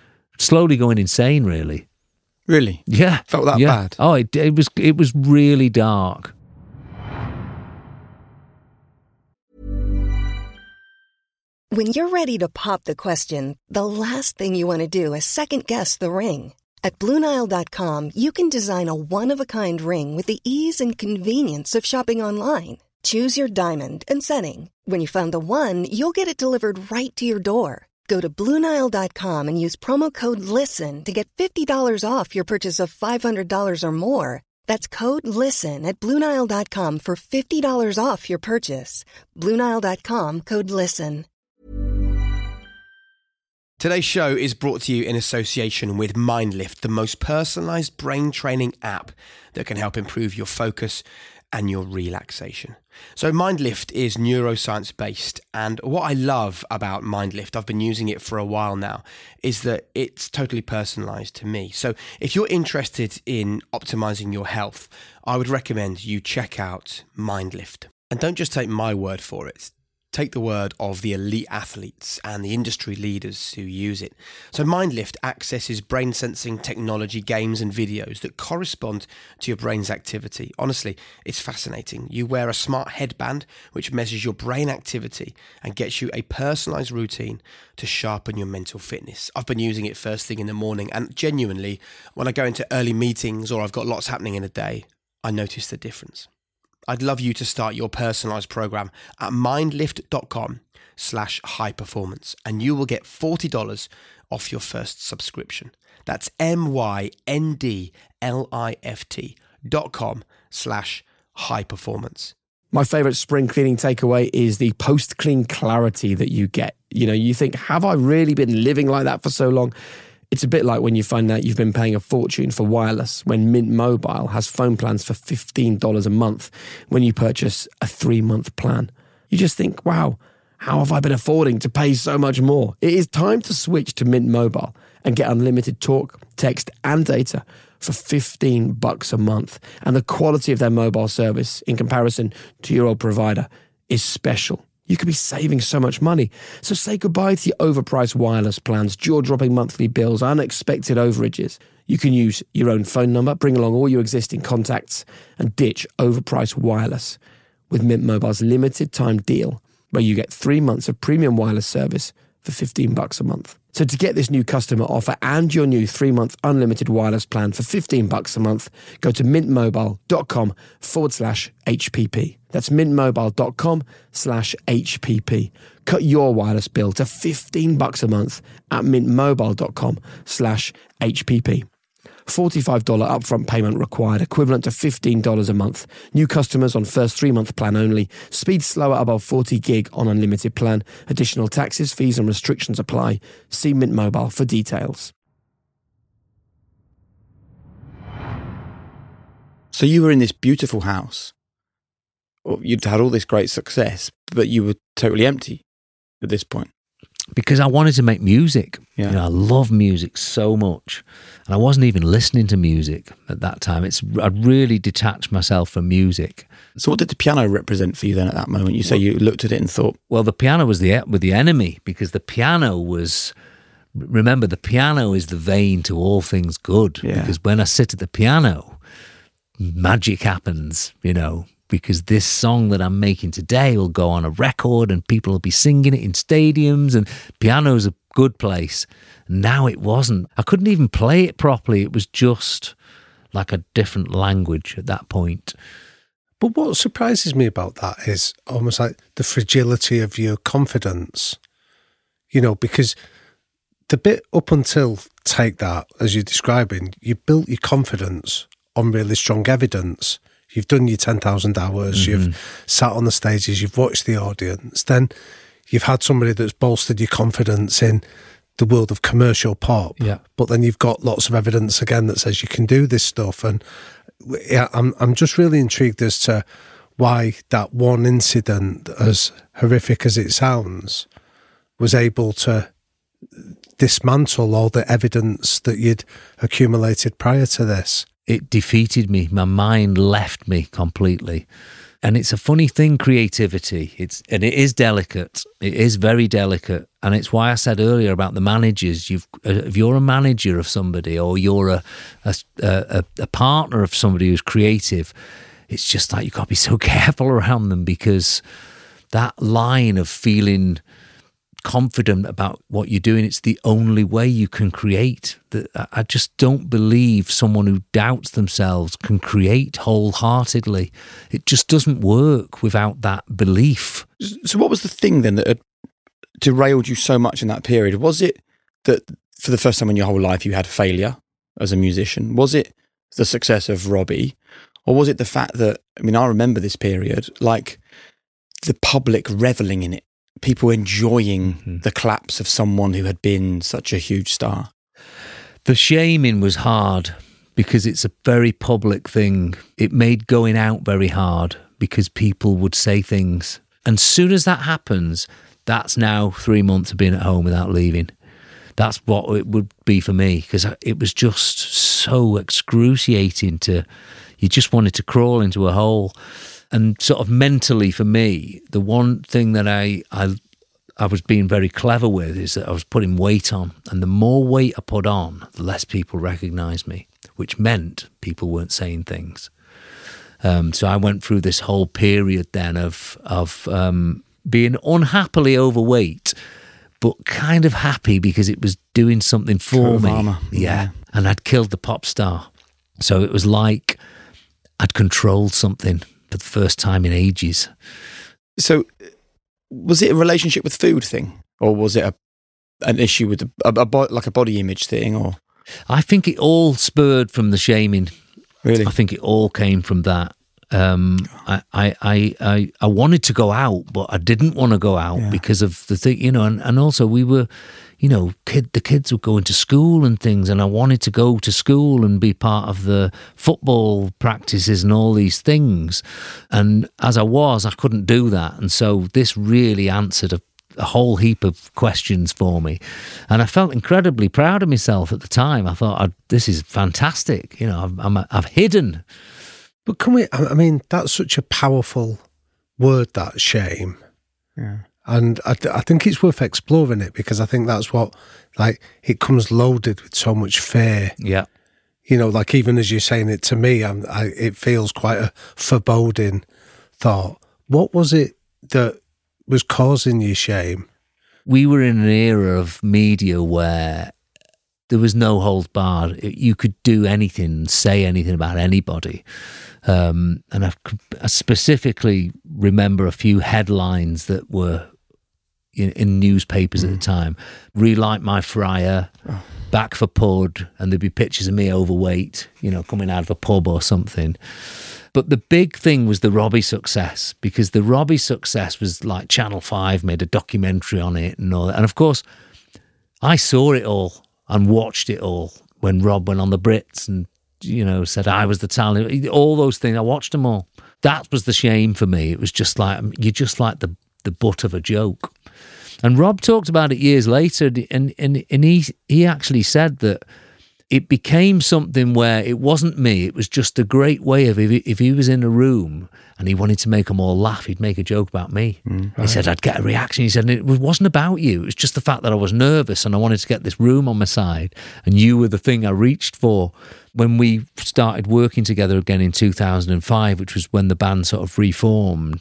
Slowly going insane, really. Really? Yeah. Felt that yeah. bad? Oh, it, it was it was really dark. When you're ready to pop the question, the last thing you want to do is second-guess the ring. At Blue Nile dot com, you can design a one-of-a-kind ring with the ease and convenience of shopping online. Choose your diamond and setting. When you find the one, you'll get it delivered right to your door. Go to Blue Nile dot com and use promo code LISTEN to get fifty dollars off your purchase of five hundred dollars or more. That's code LISTEN at Blue Nile dot com for fifty dollars off your purchase. Blue Nile dot com, code LISTEN. Today's show is brought to you in association with MindLift, the most personalised brain training app that can help improve your focus and your relaxation. So MindLift is neuroscience based, and what I love about MindLift, I've been using it for a while now, is that it's totally personalised to me. So if you're interested in optimising your health, I would recommend you check out MindLift. And don't just take my word for it. Take the word of the elite athletes and the industry leaders who use it. So MindLift accesses brain sensing technology, games and videos that correspond to your brain's activity. Honestly, it's fascinating. You wear a smart headband which measures your brain activity and gets you a personalized routine to sharpen your mental fitness. I've been using it first thing in the morning, and genuinely, when I go into early meetings or I've got lots happening in a day, I notice the difference. I'd love you to start your personalized program at mindlift.com slash high performance and you will get forty dollars off your first subscription. That's M-Y-N-D-L-I-F-T dot com slash high performance. My favourite spring cleaning takeaway is the post-clean clarity that you get. You know, you think, have I really been living like that for so long? It's a bit like when you find out you've been paying a fortune for wireless when Mint Mobile has phone plans for fifteen dollars a month when you purchase a three-month plan. You just think, wow, how have I been affording to pay so much more? It is time to switch to Mint Mobile and get unlimited talk, text and data for fifteen bucks a month. And the quality of their mobile service in comparison to your old provider is special. You could be saving so much money. So say goodbye to your overpriced wireless plans, jaw-dropping monthly bills, unexpected overages. You can use your own phone number, bring along all your existing contacts, and ditch overpriced wireless with Mint Mobile's limited time deal, where you get three months of premium wireless service for fifteen bucks a month. So to get this new customer offer and your new three-month unlimited wireless plan for fifteen bucks a month, go to mintmobile.com forward slash HPP. That's mintmobile.com slash HPP. Cut your wireless bill to fifteen bucks a month at mintmobile.com slash HPP. forty-five dollars upfront payment required, equivalent to fifteen dollars a month. New customers on first three-month plan only. Speed slower above forty gig on unlimited plan. Additional taxes, fees and restrictions apply. See Mint Mobile for details. So you were in this beautiful house. You'd had all this great success, but you were totally empty at this point. Because I wanted to make music. Yeah. You know, I love music so much. And I wasn't even listening to music at that time. It's I'd really detached myself from music. So what did the piano represent for you then at that moment? You say you looked at it and thought... Well, the piano was the with the enemy, because the piano was... Remember, the piano is the vein to all things good. Yeah. Because when I sit at the piano, magic happens, you know. Because this song that I'm making today will go on a record and people will be singing it in stadiums, and piano's a good place. Now it wasn't. I couldn't even play it properly. It was just like a different language at that point. But what surprises me about that is almost like the fragility of your confidence, you know, because the bit up until Take That, as you're describing, you built your confidence on really strong evidence. You've done your ten thousand hours, mm-hmm. You've sat on the stages, you've watched the audience. Then you've had somebody that's bolstered your confidence in the world of commercial pop. Yeah. But then you've got lots of evidence again that says you can do this stuff. And yeah, I'm I'm just really intrigued as to why that one incident, as horrific as it sounds, was able to dismantle all the evidence that you'd accumulated prior to this. It defeated me. My mind left me completely. And it's a funny thing, creativity. It's and it is delicate. It is very delicate. And it's why I said earlier about the managers. You've, if you're a manager of somebody, or you're a a, a a partner of somebody who's creative, it's just like you've got to be so careful around them, because that line of feeling confident about what you're doing, it's the only way you can create. I just don't believe someone who doubts themselves can create wholeheartedly. It just doesn't work without that belief. So what was the thing then that had derailed you so much in that period? Was it that for the first time in your whole life you had failure as a musician? Was it the success of Robbie? Or was it the fact that, I mean, I remember this period, like the public reveling in it, people enjoying mm-hmm. the claps of someone who had been such a huge star? The shaming was hard because it's a very public thing. It made going out very hard because people would say things. And soon as that happens, that's now three months of being at home without leaving. That's what it would be for me, because it was just so excruciating to, you just wanted to crawl into a hole. And sort of mentally for me, the one thing that I, I I was being very clever with is that I was putting weight on. And the more weight I put on, the less people recognised me, which meant people weren't saying things. Um, so I went through this whole period then of, of um, being unhappily overweight, but kind of happy because it was doing something for me. Armor. Yeah. And I'd killed the pop star. So it was like I'd controlled something for the first time in ages. So was it a relationship with food thing, or was it a an issue with a, a, a like a body image thing? Or I think it all spurred from the shaming. Really? I think it all came from that. Um, I, I, I, I, I wanted to go out, but I didn't want to go out yeah. because of the thing, you know, and, and also we were, you know, kid, the kids were going to school and things, and I wanted to go to school and be part of the football practices and all these things. And as I was, I couldn't do that. And so this really answered a, a whole heap of questions for me. And I felt incredibly proud of myself at the time. I thought, I, this is fantastic. You know, I've, I'm, I've hidden. But can we, I mean, that's such a powerful word, that shame. Yeah. And I, th- I think it's worth exploring it, because I think that's what, like, it comes loaded with so much fear. Yeah. You know, like, even as you're saying it to me, I'm, I, it feels quite a foreboding thought. What was it that was causing you shame? We were in an era of media where there was no holds barred. You could do anything, say anything about anybody. Um, and I, I specifically remember a few headlines that were in, in newspapers mm. at the time. Relight my fryer, oh. back for pud, and there'd be pictures of me overweight, you know, coming out of a pub or something. But the big thing was the Robbie success, because the Robbie success was like Channel five made a documentary on it and all that. And of course, I saw it all and watched it all when Rob went on the Brits and, you know, said I was the talent. All those things, I watched them all. That was the shame for me. It was just like, you're just like the, the butt of a joke. And Rob talked about it years later, and, and, and he, he actually said that it became something where it wasn't me. It was just a great way of, if he, if he was in a room and he wanted to make them all laugh, he'd make a joke about me. Mm, right. He said, I'd get a reaction. He said, and it wasn't about you. It was just the fact that I was nervous and I wanted to get this room on my side. And you were the thing I reached for. When we started working together again in two thousand five, which was when the band sort of reformed,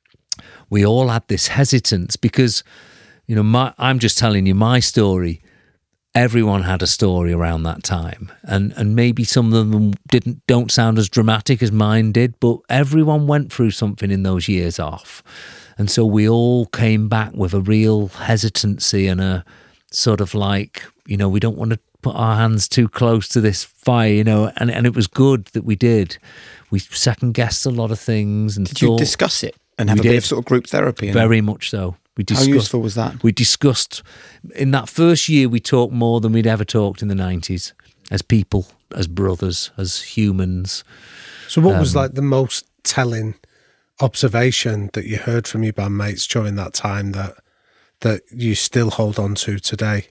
we all had this hesitance because, you know, my, I'm just telling you my story. Everyone had a story around that time, and and maybe some of them didn't don't sound as dramatic as mine did, but everyone went through something in those years off, and so we all came back with a real hesitancy and a sort of like, you know, we don't want to put our hands too close to this fire, you know, and and it was good that we did. We second guessed a lot of things, and did thought, you discuss it and have a did. bit of sort of group therapy? And Very much so. We discussed, How useful was that? We discussed, in that first year, we talked more than we'd ever talked in the nineties, as people, as brothers, as humans. So what um, was like the most telling observation that you heard from your bandmates during that time that that you still hold on to today?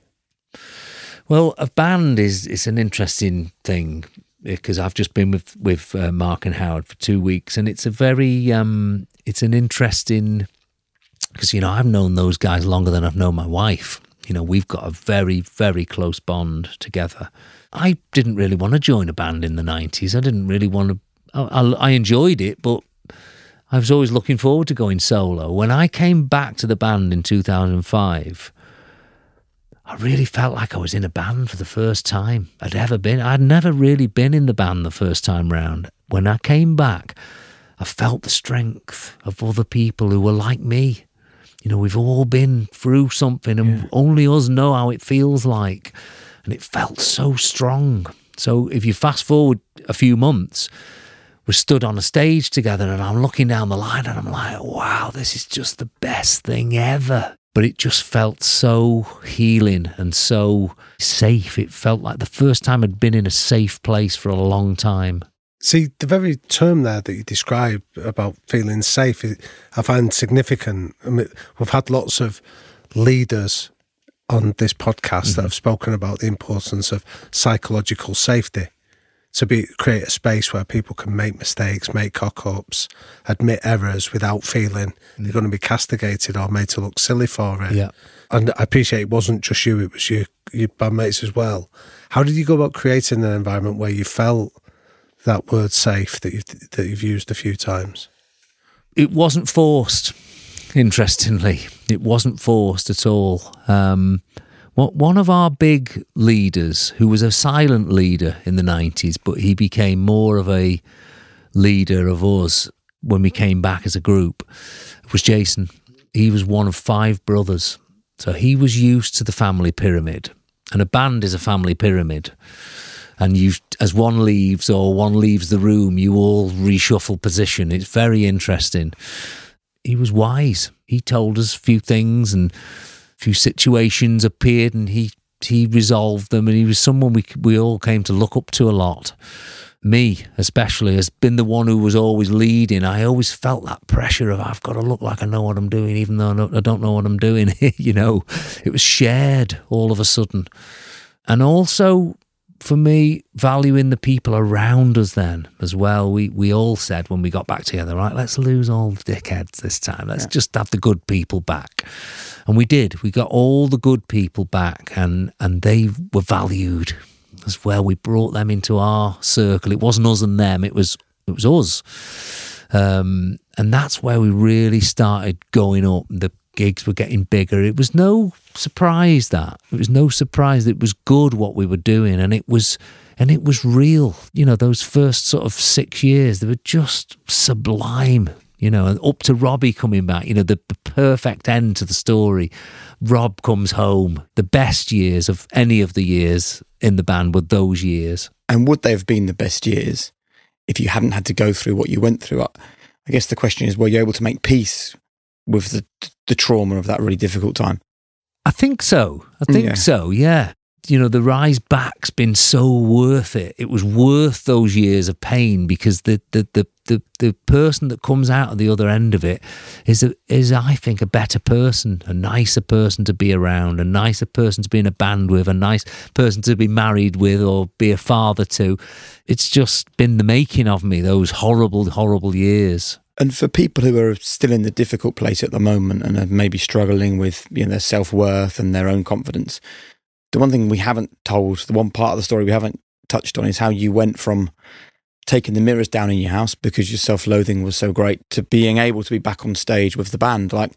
Well, a band is, is an interesting thing, because I've just been with, with uh, Mark and Howard for two weeks, and it's a very, um, it's an interesting... Because, you know, I've known those guys longer than I've known my wife. You know, we've got a very, very close bond together. I didn't really want to join a band in the nineties. I didn't really want to... I, I enjoyed it, but I was always looking forward to going solo. When I came back to the band in two thousand five, I really felt like I was in a band for the first time I'd ever been. I'd never really been in the band the first time round. When I came back, I felt the strength of other people who were like me. You know, we've all been through something, and yeah. only us know how it feels like. And it felt so strong. So if you fast forward a few months, we're stood on a stage together, and I'm looking down the line and I'm like, wow, this is just the best thing ever. But it just felt so healing and so safe. It felt like the first time I'd been in a safe place for a long time. See, the very term there that you describe about feeling safe, I find significant. I mean, we've had lots of leaders on this podcast mm-hmm. that have spoken about the importance of psychological safety, to be create a space where people can make mistakes, make cock-ups, admit errors without feeling mm-hmm. they're going to be castigated or made to look silly for it. Yeah. And I appreciate it wasn't just you, it was your, your bandmates as well. How did you go about creating an environment where you felt that word safe that you've, that you've used a few times? It wasn't forced, interestingly. It wasn't forced at all. Um, one of our big leaders, who was a silent leader in the nineties, but he became more of a leader of us when we came back as a group, was Jason. He was one of five brothers. So he was used to the family pyramid. And a band is a family pyramid. And you, as one leaves or one leaves the room, you all reshuffle position. It's very interesting. He was wise. He told us a few things, and a few situations appeared, and he he resolved them. And he was someone we we all came to look up to a lot. Me, especially, has been the one who was always leading. I always felt that pressure of, I've got to look like I know what I'm doing, even though I don't know what I'm doing. You know, it was shared all of a sudden. And also, for me, valuing the people around us then as well. We we all said when we got back together, right, let's lose all the dickheads this time. Let's yeah. just have the good people back. And we did. We got all the good people back, and, and they were valued as well. We brought them into our circle. It wasn't us and them, it was it was us. Um, and that's where we really started going up. The gigs were getting bigger. It was no surprise that. It was no surprise that it was good what we were doing, and it was and it was real. You know, those first sort of six years, they were just sublime. You know, and up to Robbie coming back, you know, the, the perfect end to the story. Rob comes home. The best years of any of the years in the band were those years. And would they have been the best years if you hadn't had to go through what you went through? I guess the question is, were you able to make peace with the the trauma of that really difficult time? I think so. I think Yeah. so, yeah. You know, the rise back's been so worth it. It was worth those years of pain because the the the the, the person that comes out of the other end of it is, a, is, I think, a better person, a nicer person to be around, a nicer person to be in a band with, a nice person to be married with or be a father to. It's just been the making of me, those horrible, horrible years. And for people who are still in the difficult place at the moment and are maybe struggling with, you know, their self-worth and their own confidence, the one thing we haven't told, the one part of the story we haven't touched on is how you went from taking the mirrors down in your house because your self-loathing was so great to being able to be back on stage with the band. Like,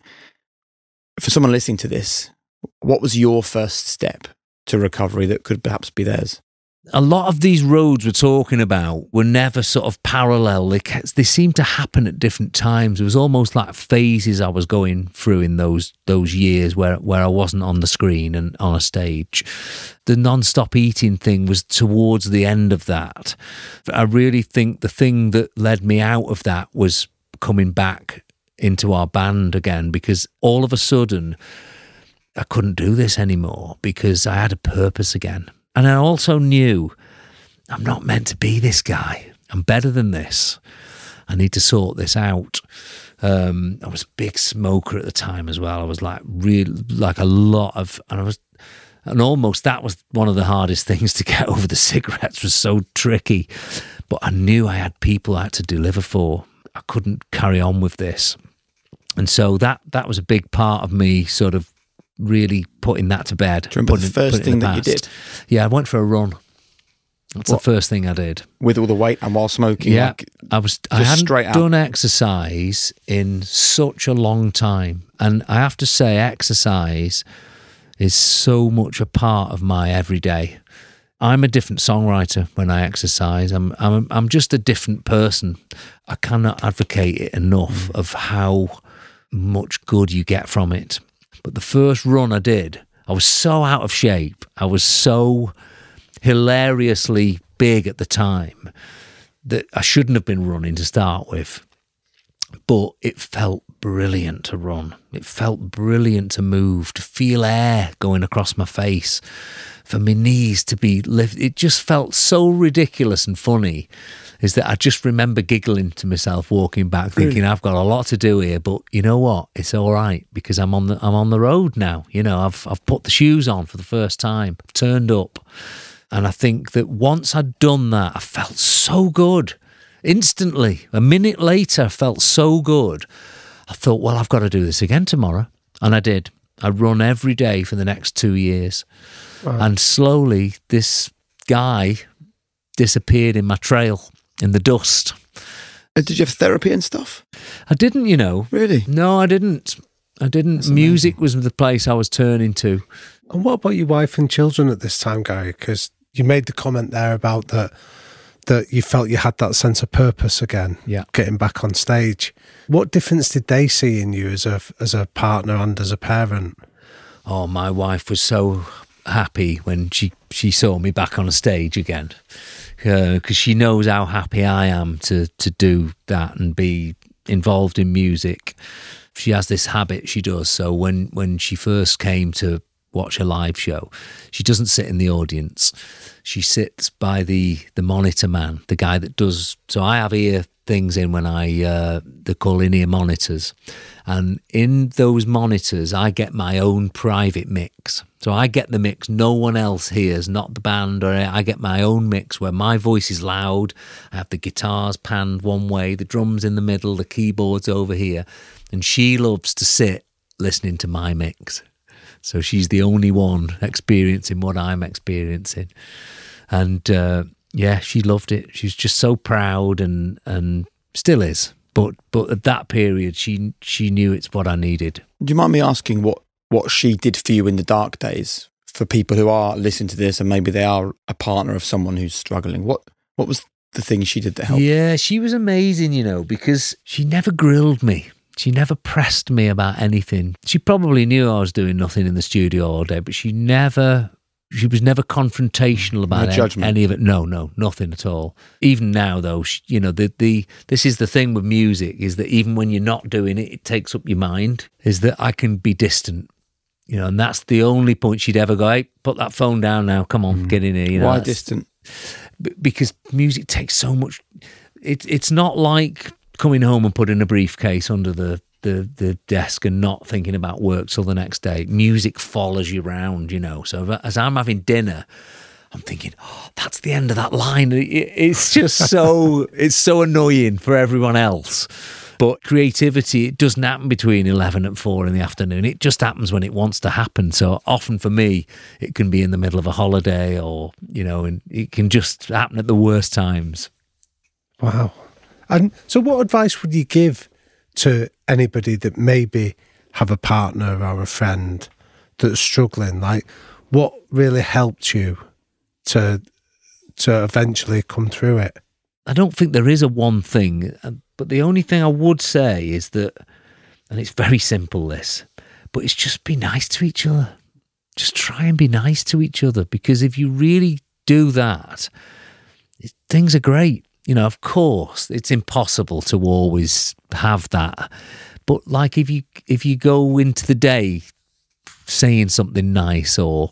for someone listening to this, what was your first step to recovery that could perhaps be theirs? A lot of these roads we're talking about were never sort of parallel. They, they seemed to happen at different times. It was almost like phases I was going through in those those years where, where I wasn't on the screen and on a stage. The non-stop eating thing was towards the end of that. I really think the thing that led me out of that was coming back into our band again, because all of a sudden I couldn't do this anymore because I had a purpose again. And I also knew I'm not meant to be this guy. I'm better than this. I need to sort this out. Um, I was a big smoker at the time as well. I was like real, like a lot of, and I was, and almost that was one of the hardest things to get over. The cigarettes was so tricky, but I knew I had people I had to deliver for. I couldn't carry on with this. And so that, that was a big part of me sort of really putting that to bed. Do you remember the first thing that you did? Yeah, I went for a run. That's What? the first thing I did. With all the weight and while smoking? Yeah, like, I was. I just hadn't straight out? done exercise in such a long time, and I have to say, exercise is so much a part of my everyday. I'm a different songwriter when I exercise. I'm. I'm. I'm just a different person. I cannot advocate it enough of how much good you get from it. But the first run I did, I was so out of shape. I was so hilariously big at the time that I shouldn't have been running to start with. But it felt brilliant to run. It felt brilliant to move, to feel air going across my face, for my knees to be lifted. It just felt so ridiculous and funny. Is that I just remember giggling to myself walking back, thinking I've got a lot to do here, but you know what? It's all right because I'm on the I'm on the road now. You know, I've I've put the shoes on for the first time, I've turned up, and I think that once I'd done that, I felt so good. Instantly, a minute later, I felt so good. I thought, well, I've got to do this again tomorrow, and I did. I run every day for the next two years, wow. And slowly this guy disappeared in my trail. In the dust. Did you have therapy and stuff? I didn't, you know. Really? No, I didn't. I didn't. Music was the place I was turning to. And what about your wife and children at this time, Gary? Because you made the comment there about that that you felt you had that sense of purpose again, yeah, getting back on stage. What difference did they see in you as a as a partner and as a parent? Oh, my wife was so happy when she, she saw me back on a stage again. Because uh, she knows how happy I am to to do that and be involved in music. She has this habit she does. So when, when she first came to watch a live show, she doesn't sit in the audience. She sits by the, the monitor man, the guy that does... So I have ear things in when I... Uh, they're called in-ear monitors. And in those monitors, I get my own private mix. So I get the mix no one else hears, not the band, or I get my own mix where my voice is loud. I have the guitars panned one way, the drums in the middle, the keyboards over here. And she loves to sit listening to my mix. So she's the only one experiencing what I'm experiencing. And uh, yeah, she loved it. She was just so proud and, and still is. But but at that period, she she knew it's what I needed. Do you mind me asking what, what she did for you in the dark days? For people who are listening to this and maybe they are a partner of someone who's struggling, what what was the thing she did to help? Yeah, she was amazing, you know, because she never grilled me. She never pressed me about anything. She probably knew I was doing nothing in the studio all day, but she never, she was never confrontational about No any, judgment. any of it. No, no, nothing at all. Even now, though, she, you know, the the this is the thing with music, is that even when you're not doing it, it takes up your mind, is that I can be distant. You know, and that's the only point she'd ever go, hey, put that phone down now, come on, get in here. You know, Why that's- distant? b- because music takes so much. It, it's not like coming home and putting a briefcase under the, the, the desk and not thinking about work till the next day. Music follows you around, you know. So as I'm having dinner, I'm thinking, oh, that's the end of that line. It, it's just so, it's so annoying for everyone else. But creativity, it doesn't happen between eleven and four in the afternoon. It just happens when it wants to happen. So often for me, it can be in the middle of a holiday, or, you know, and it can just happen at the worst times. Wow. And so what advice would you give to anybody that maybe have a partner or a friend that's struggling? Like, what really helped you to to eventually come through it? I don't think there is a one thing, but the only thing I would say is that, and it's very simple, this, but it's just be nice to each other. Just try and be nice to each other, because if you really do that, it, things are great. You know, of course, it's impossible to always have that, but like if you if you go into the day saying something nice, or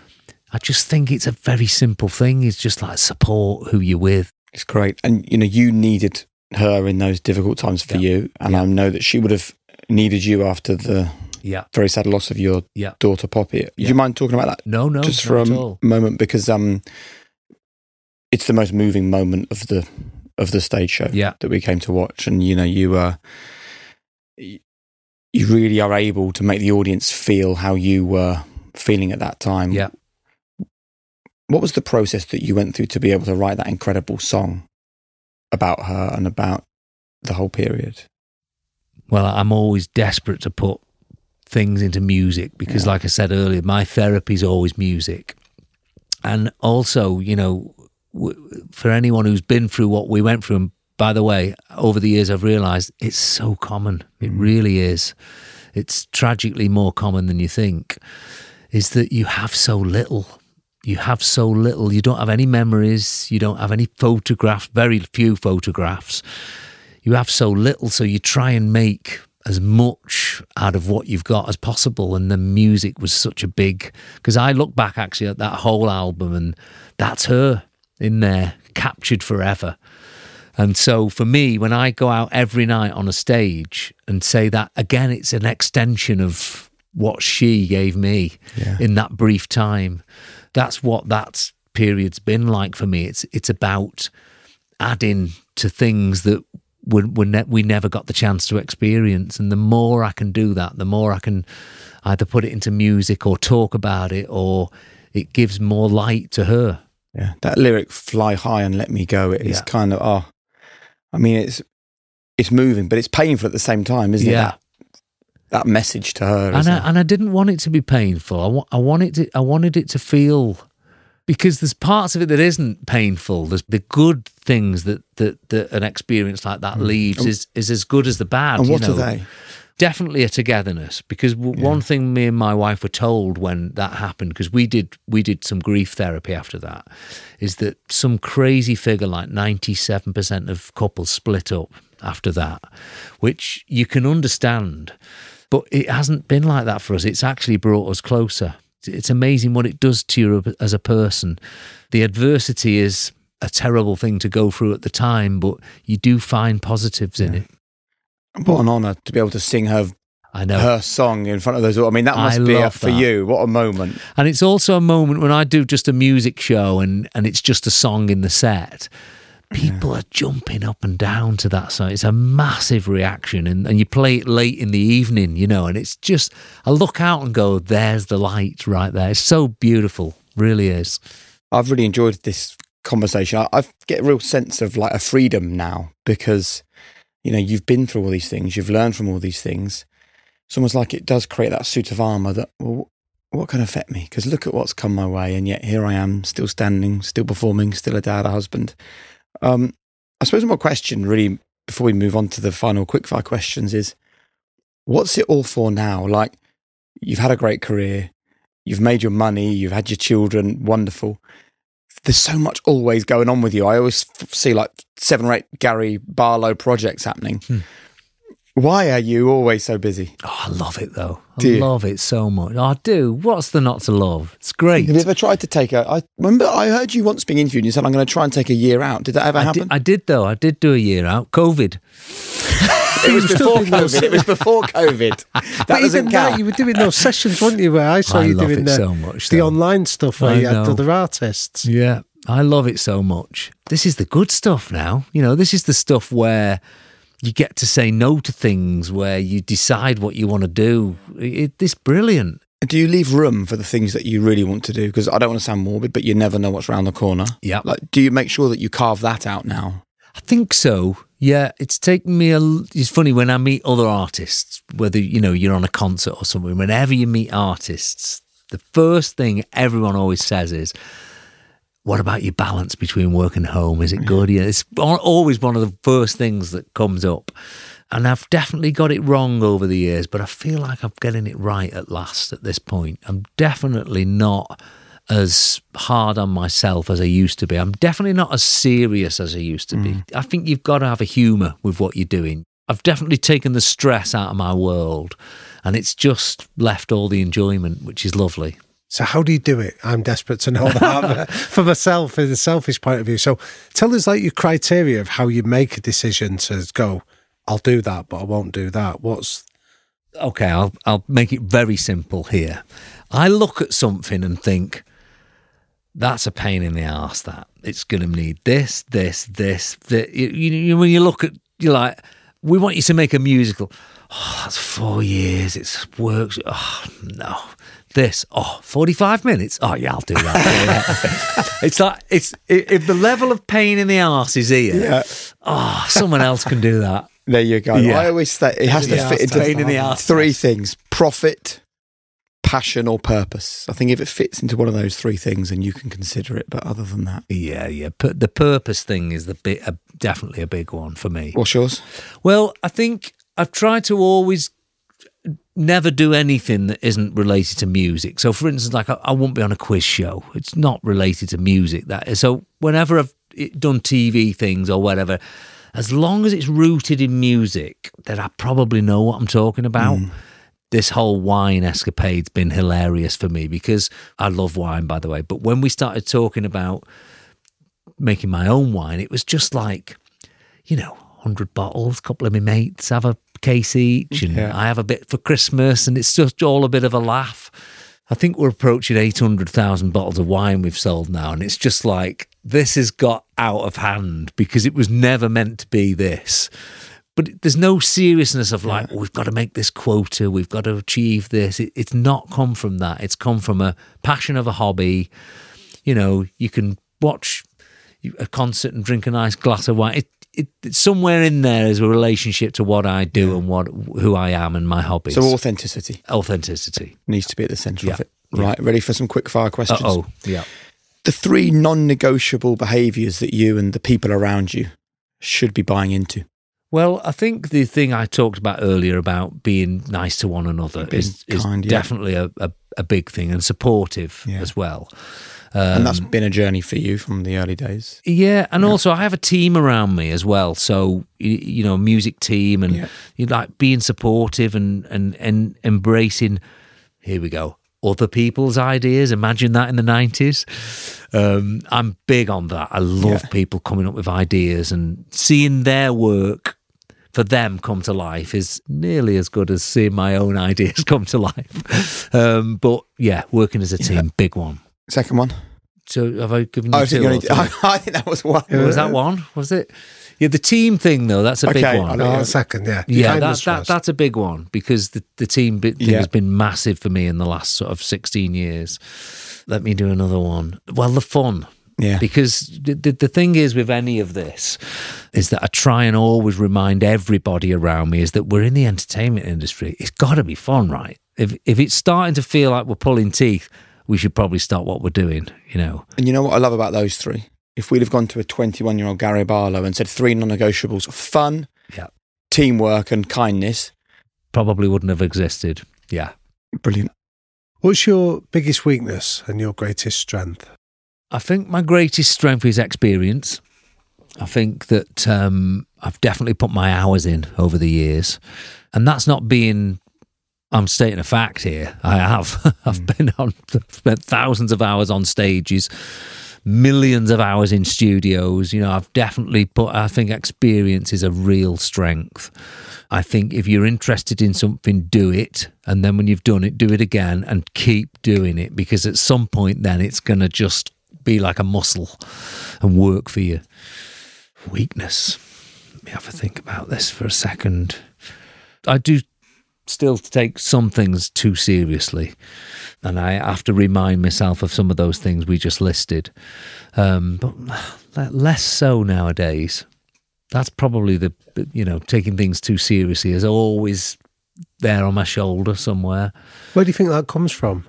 I just think it's a very simple thing. It's just like support who you're with. It's great. And, you know, you needed her in those difficult times for Yeah. you. And Yeah. I know that she would have needed you after the Yeah. very sad loss of your Yeah. daughter, Poppy. Do Yeah. you mind talking about that? No, no, Just not for a at m- all. moment, because um, it's the most moving moment of the of the stage show Yeah. that we came to watch. And, you know, you uh, y- you really are able to make the audience feel how you were feeling at that time. Yeah. What was the process that you went through to be able to write that incredible song about her and about the whole period? Well, I'm always desperate to put things into music because, Yeah. like I said earlier, my therapy is always music. And also, you know, w- for anyone who's been through what we went through, and by the way, over the years I've realised it's so common. It really is. It's tragically more common than you think, is that you have so little. You have so little. You don't have any memories. You don't have any photographs, very few photographs. You have so little, so you try and make as much out of what you've got as possible. And the music was such a big, because I look back actually at that whole album, and that's her in there, captured forever. And so for me, when I go out every night on a stage and say that, again, it's an extension of what she gave me Yeah. in that brief time. That's what that period's been like for me. It's it's about adding to things that we, we, ne- we never got the chance to experience. And the more I can do that, the more I can either put it into music or talk about it, or it gives more light to her. Yeah, that lyric "Fly high and let me go" it is Yeah. kind of oh, I mean it's it's moving, but it's painful at the same time, isn't Yeah. it? That, that message to her, And isn't I, it? and I didn't want it to be painful. I, wa- I wanted to, I wanted it to feel, because there's parts of it that isn't painful. There's the good things that that, that an experience like that leaves is is as good as the bad. And you what know. are they? Definitely a togetherness, because w one thing me and my wife were told when that happened, because we did we did some grief therapy after that, is that some crazy figure like ninety-seven percent of couples split up after that, which you can understand, but it hasn't been like that for us. It's actually brought us closer. It's amazing what it does to you as a person. The adversity is a terrible thing to go through at the time, but you do find positives in it. What an honour to be able to sing her I know. her song in front of those. I mean, that must I be a, love for that. you. What a moment! And it's also a moment when I do just a music show and, and it's just a song in the set. People are jumping up and down to that song. It's a massive reaction. And, and you play it late in the evening, you know, and it's just, I look out and go, there's the light right there. It's so beautiful. Really is. I've really enjoyed this conversation. I, I get a real sense of like a freedom now, because you know, you've been through all these things, you've learned from all these things. It's almost like it does create that suit of armour that, well, what can affect me? Because look at what's come my way, and yet here I am, still standing, still performing, still a dad, a husband. Um, I suppose my question, really, before we move on to the final quickfire questions, is what's it all for now? Like, you've had a great career, you've made your money, you've had your children, wonderful. There's so much always going on with you. I always f- see like seven or eight Gary Barlow projects happening. Hmm. Why are you always so busy? Oh, I love it though. I do love it so much. I do. What's there not to love? It's great. Have you ever tried to take a... I remember I heard you once being interviewed and you said, I'm going to try and take a year out. Did that ever I happen? Did, I did though. I did do a year out. COVID. It was before COVID. It was before COVID. That but doesn't even count. that, you were doing those sessions, weren't you? Where I saw I you love doing it the, so much, the though. online stuff where I you had know. other artists. Yeah, I love it so much. This is the good stuff now. You know, this is the stuff where you get to say no to things, where you decide what you want to do. It, it's brilliant. Do you leave room for the things that you really want to do? Because I don't want to sound morbid, but you never know what's around the corner. Yeah. Like, do you make sure that you carve that out now? I think so. Yeah, it's taken me a... It's funny, when I meet other artists, whether, you know, you're on a concert or something, whenever you meet artists, the first thing everyone always says is, what about your balance between work and home? Is it good? Yeah, it's always one of the first things that comes up. And I've definitely got it wrong over the years, but I feel like I'm getting it right at last at this point. I'm definitely not as hard on myself as I used to be. I'm definitely not as serious as I used to be. Mm. I think you've got to have a humour with what you're doing. I've definitely taken the stress out of my world, and it's just left all the enjoyment, which is lovely. So how do you do it? I'm desperate to know that for myself, in a selfish point of view. So tell us like your criteria of how you make a decision to go, I'll do that, but I won't do that. What's... Okay, I'll I'll make it very simple here. I look at something and think, that's a pain in the arse, that. It's going to need this, this, this. this. You, you, when you look at, you're like, we want you to make a musical. Oh, that's four years. It's works. Oh, no. This, oh, forty-five minutes. Oh, yeah, I'll do that. It's like, it's if the level of pain in the arse is here, Yeah. oh, someone else can do that. There you go. Yeah. I always say it has to Yeah, fit into pain in the arse. three things: profit, passion, or purpose. I think if it fits into one of those three things, then you can consider it. But other than that, Yeah, yeah. Pu- the purpose thing is the bit, uh, definitely a big one for me. what's yours? Well, I think I've tried to always never do anything that isn't related to music. So, for instance, like I, I won't be on a quiz show. It's not related to music. That is. So, whenever I've done T V things or whatever, as long as it's rooted in music, then I probably know what I'm talking about. Mm. This whole wine escapade's been hilarious for me because I love wine, by the way. But when we started talking about making my own wine, it was just like, you know, one hundred bottles, a couple of my mates have a case each, and Yeah. I have a bit for Christmas, and it's just all a bit of a laugh. I think we're approaching eight hundred thousand bottles of wine we've sold now, and it's just like, this has got out of hand because it was never meant to be this. But there's no seriousness of like, yeah. oh, we've got to make this quota, we've got to achieve this. It, it's not come from that. It's come from a passion of a hobby. You know, you can watch a concert and drink a nice glass of wine. It, it, it's somewhere in there is a relationship to what I do yeah. and what who I am and my hobbies. So authenticity. Authenticity. Needs to be at the centre yeah. of it. Right, yeah. Ready for some quick fire questions? Oh, yeah. The three non-negotiable behaviours that you and the people around you should be buying into. Well, I think the thing I talked about earlier about being nice to one another being is, is kind, yeah. definitely a, a, a big thing, and supportive yeah. as well. Um, and that's been a journey for you from the early days. Yeah, and yeah. also I have a team around me as well. So, you, you know, a music team, and yeah. you like being supportive and, and, and embracing, here we go, other people's ideas. Imagine that in the nineties. Um, I'm big on that. I love yeah. people coming up with ideas, and seeing their work for them come to life is nearly as good as seeing my own ideas come to life. Um, but yeah, working as a team, yeah. big one. Second one. So have I given you oh, two? So you I, I think that was one. Was that one? Was it? Yeah, the team thing though, that's a okay, big one. Oh, second, yeah. Yeah, that, that, that's a big one because the, the team bit thing yeah. has been massive for me in the last sort of sixteen years. Let me do another one. Well, the fun. Yeah. Because the, the, the thing is with any of this, is that I try and always remind everybody around me is that we're in the entertainment industry. It's got to be fun, right? If if it's starting to feel like we're pulling teeth, we should probably stop what we're doing, you know. And you know what I love about those three? If we'd have gone to a twenty-one-year-old Gary Barlow and said three non-negotiables, fun, yeah, teamwork and kindness, probably wouldn't have existed. Yeah. Brilliant. What's your biggest weakness and your greatest strength? I think my greatest strength is experience. I think that um, I've definitely put my hours in over the years. And that's not being, I'm stating a fact here. I have. I've been on, spent thousands of hours on stages, millions of hours in studios. You know, I've definitely put, I think experience is a real strength. I think if you're interested in something, do it. And then when you've done it, do it again and keep doing it, because at some point then it's going to just be like a muscle and work for you. Weakness. Let me have a think about this for a second. I do still take some things too seriously, and I have to remind myself of some of those things we just listed. Um, but less so nowadays. That's probably the, you know, taking things too seriously is always there on my shoulder somewhere. Where do you think that comes from?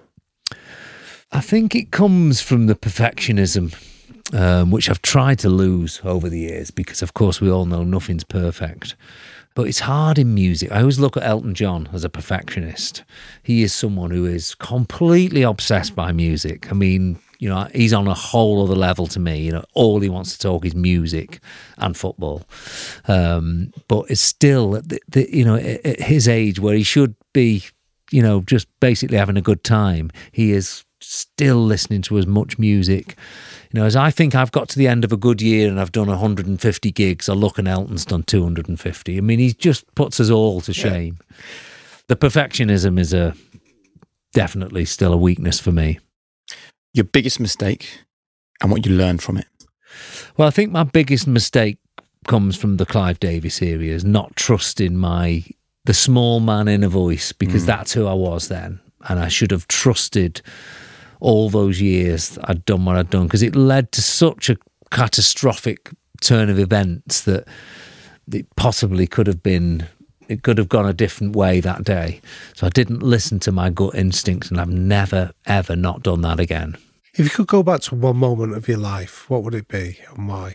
I think it comes from the perfectionism, um, which I've tried to lose over the years, because, of course, we all know nothing's perfect. But it's hard in music. I always look at Elton John as a perfectionist. He is someone who is completely obsessed by music. I mean, you know, he's on a whole other level to me. You know, all he wants to talk is music and football. Um, but it's still, at the, the, you know, at his age where he should be, you know, just basically having a good time, he is still listening to as much music. You know, as I think I've got to the end of a good year and I've done one hundred fifty gigs, I look and Elton's done two hundred fifty. I mean, he just puts us all to shame. Yeah. The perfectionism is a definitely still a weakness for me. Your biggest mistake and what you learned from it? Well, I think my biggest mistake comes from the Clive Davis era, is not trusting my the small man in a voice, because mm. that's who I was then. And I should have trusted all those years I'd done what I'd done, because it led to such a catastrophic turn of events that it possibly could have been, it could have gone a different way that day. So I didn't listen to my gut instincts, and I've never, ever not done that again. If you could go back to one moment of your life, what would it be and why?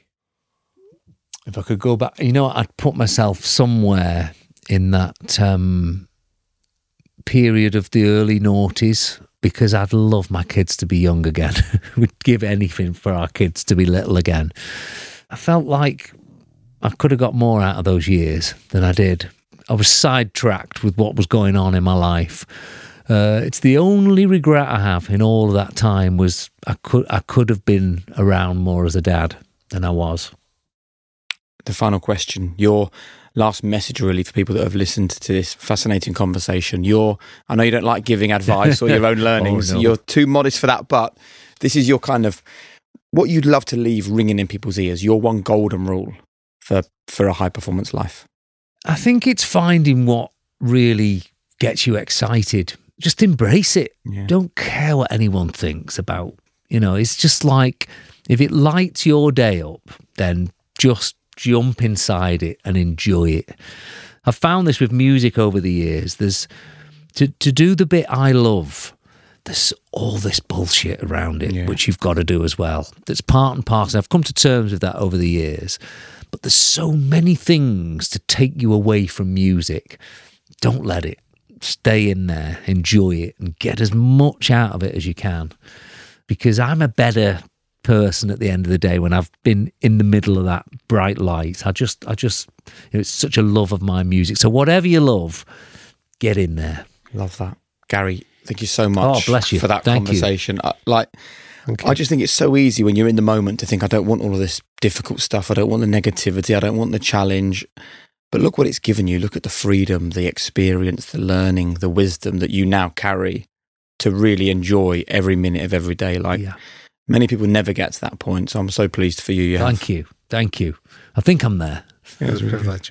If I could go back, you know, I'd put myself somewhere in that um, period of the early noughties, because I'd love my kids to be young again. We'd give anything for our kids to be little again. I felt like I could have got more out of those years than I did. I was sidetracked with what was going on in my life. Uh, it's the only regret I have in all of that time was I could I could have been around more as a dad than I was. The final question, your last message really for people that have listened to this fascinating conversation. You're, I know you don't like giving advice or your own learnings. oh, no. You're too modest for that, but this is your kind of, what you'd love to leave ringing in people's ears, your one golden rule for, for a high performance life. I think it's finding what really gets you excited. Just embrace it. Yeah. Don't care what anyone thinks about, you know, it's just like, if it lights your day up, then just jump inside it and enjoy it. I've found this with music over the years. There's to to do the bit I love, there's all this bullshit around it, yeah. which you've got to do as well. That's part and parcel. I've come to terms with that over the years. But there's so many things to take you away from music. Don't let it. Stay in there, enjoy it, and get as much out of it as you can. Because I'm a better person at the end of the day when I've been in the middle of that bright light. I just, I just, you know, it's such a love of my music. So whatever you love, get in there. Love that. Gary, thank you so much oh, bless you. for that thank conversation. I, like, okay. I just think it's so easy when you're in the moment to think, I don't want all of this difficult stuff. I don't want the negativity. I don't want the challenge. But look what it's given you. Look at the freedom, the experience, the learning, the wisdom that you now carry to really enjoy every minute of every day. Like, yeah. Many people never get to that point, so I'm so pleased for you. you Thank have. you. Thank you. I think I'm there. Yeah, it was a privilege.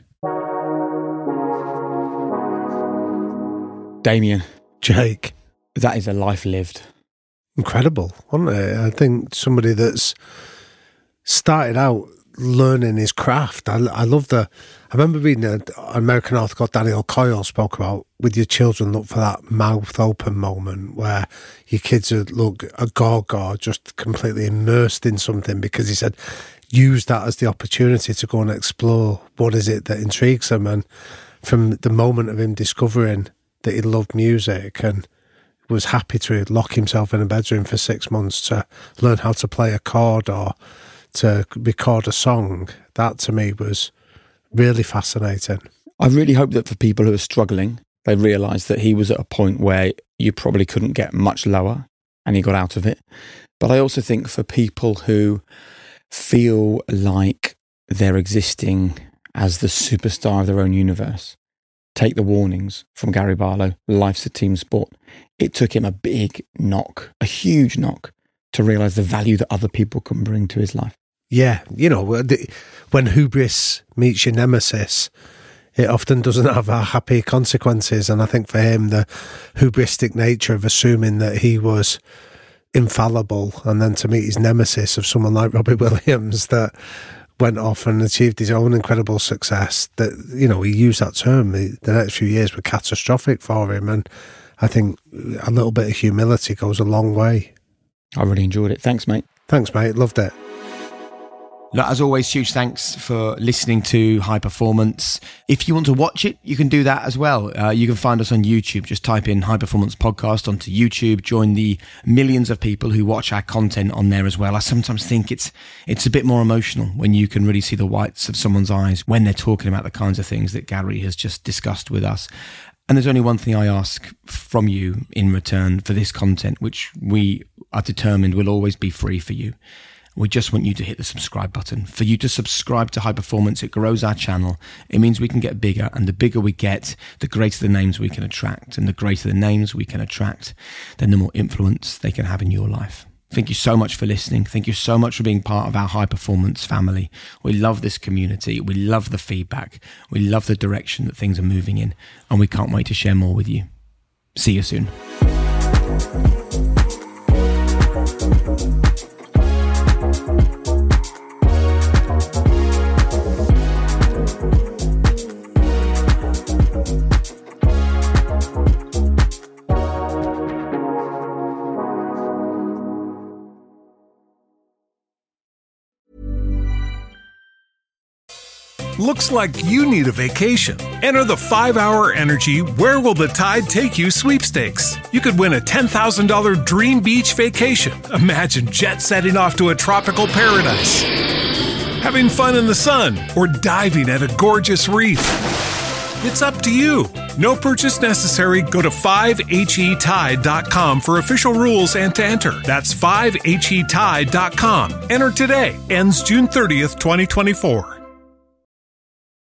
Damien. Jake. That is a life lived. Incredible, wasn't it? I think somebody that's started out learning his craft. I, I love the. I remember reading an American author called Daniel Coyle spoke about, with your children, look for that mouth open moment where your kids are look a gaga, just completely immersed in something, because he said use that as the opportunity to go and explore what is it that intrigues them. And from the moment of him discovering that he loved music and was happy to lock himself in a bedroom for six months to learn how to play a chord or to record a song, that to me was really fascinating. I really hope that for people who are struggling, they realise that he was at a point where you probably couldn't get much lower and he got out of it. But I also think for people who feel like they're existing as the superstar of their own universe, take the warnings from Gary Barlow. Life's a team sport. It took him a big knock, a huge knock, to realise the value that other people can bring to his life. Yeah, you know, when hubris meets your nemesis, it often doesn't have happy consequences. And I think for him, the hubristic nature of assuming that he was infallible, and then to meet his nemesis of someone like Robbie Williams that went off and achieved his own incredible success, that, you know, he used that term, the, the next few years were catastrophic for him. And I think a little bit of humility goes a long way. I really enjoyed it. Thanks, mate. Thanks, mate. Loved it. Look, as always, huge thanks for listening to High Performance. If you want to watch it, you can do that as well. Uh, you can find us on YouTube. Just type in High Performance Podcast onto YouTube. Join the millions of people who watch our content on there as well. I sometimes think it's it's a bit more emotional when you can really see the whites of someone's eyes when they're talking about the kinds of things that Gary has just discussed with us. And there's only one thing I ask from you in return for this content, which we are determined will always be free for you. We just want you to hit the subscribe button. For you to subscribe to High Performance, it grows our channel. It means we can get bigger, and the bigger we get, the greater the names we can attract. And the greater the names we can attract, then the more influence they can have in your life. Thank you so much for listening. Thank you so much for being part of our High Performance family. We love this community. We love the feedback. We love the direction that things are moving in, and we can't wait to share more with you. See you soon. Looks like you need a vacation. Enter the five hour Energy Where Will the Tide Take You sweepstakes. You could win a ten thousand dollars dream beach vacation. Imagine jet setting off to a tropical paradise, having fun in the sun, or diving at a gorgeous reef. It's up to you. No purchase necessary. Go to five H E tide dot com for official rules and to enter. That's five H E tide dot com. Enter today. Ends June thirtieth, twenty twenty-four.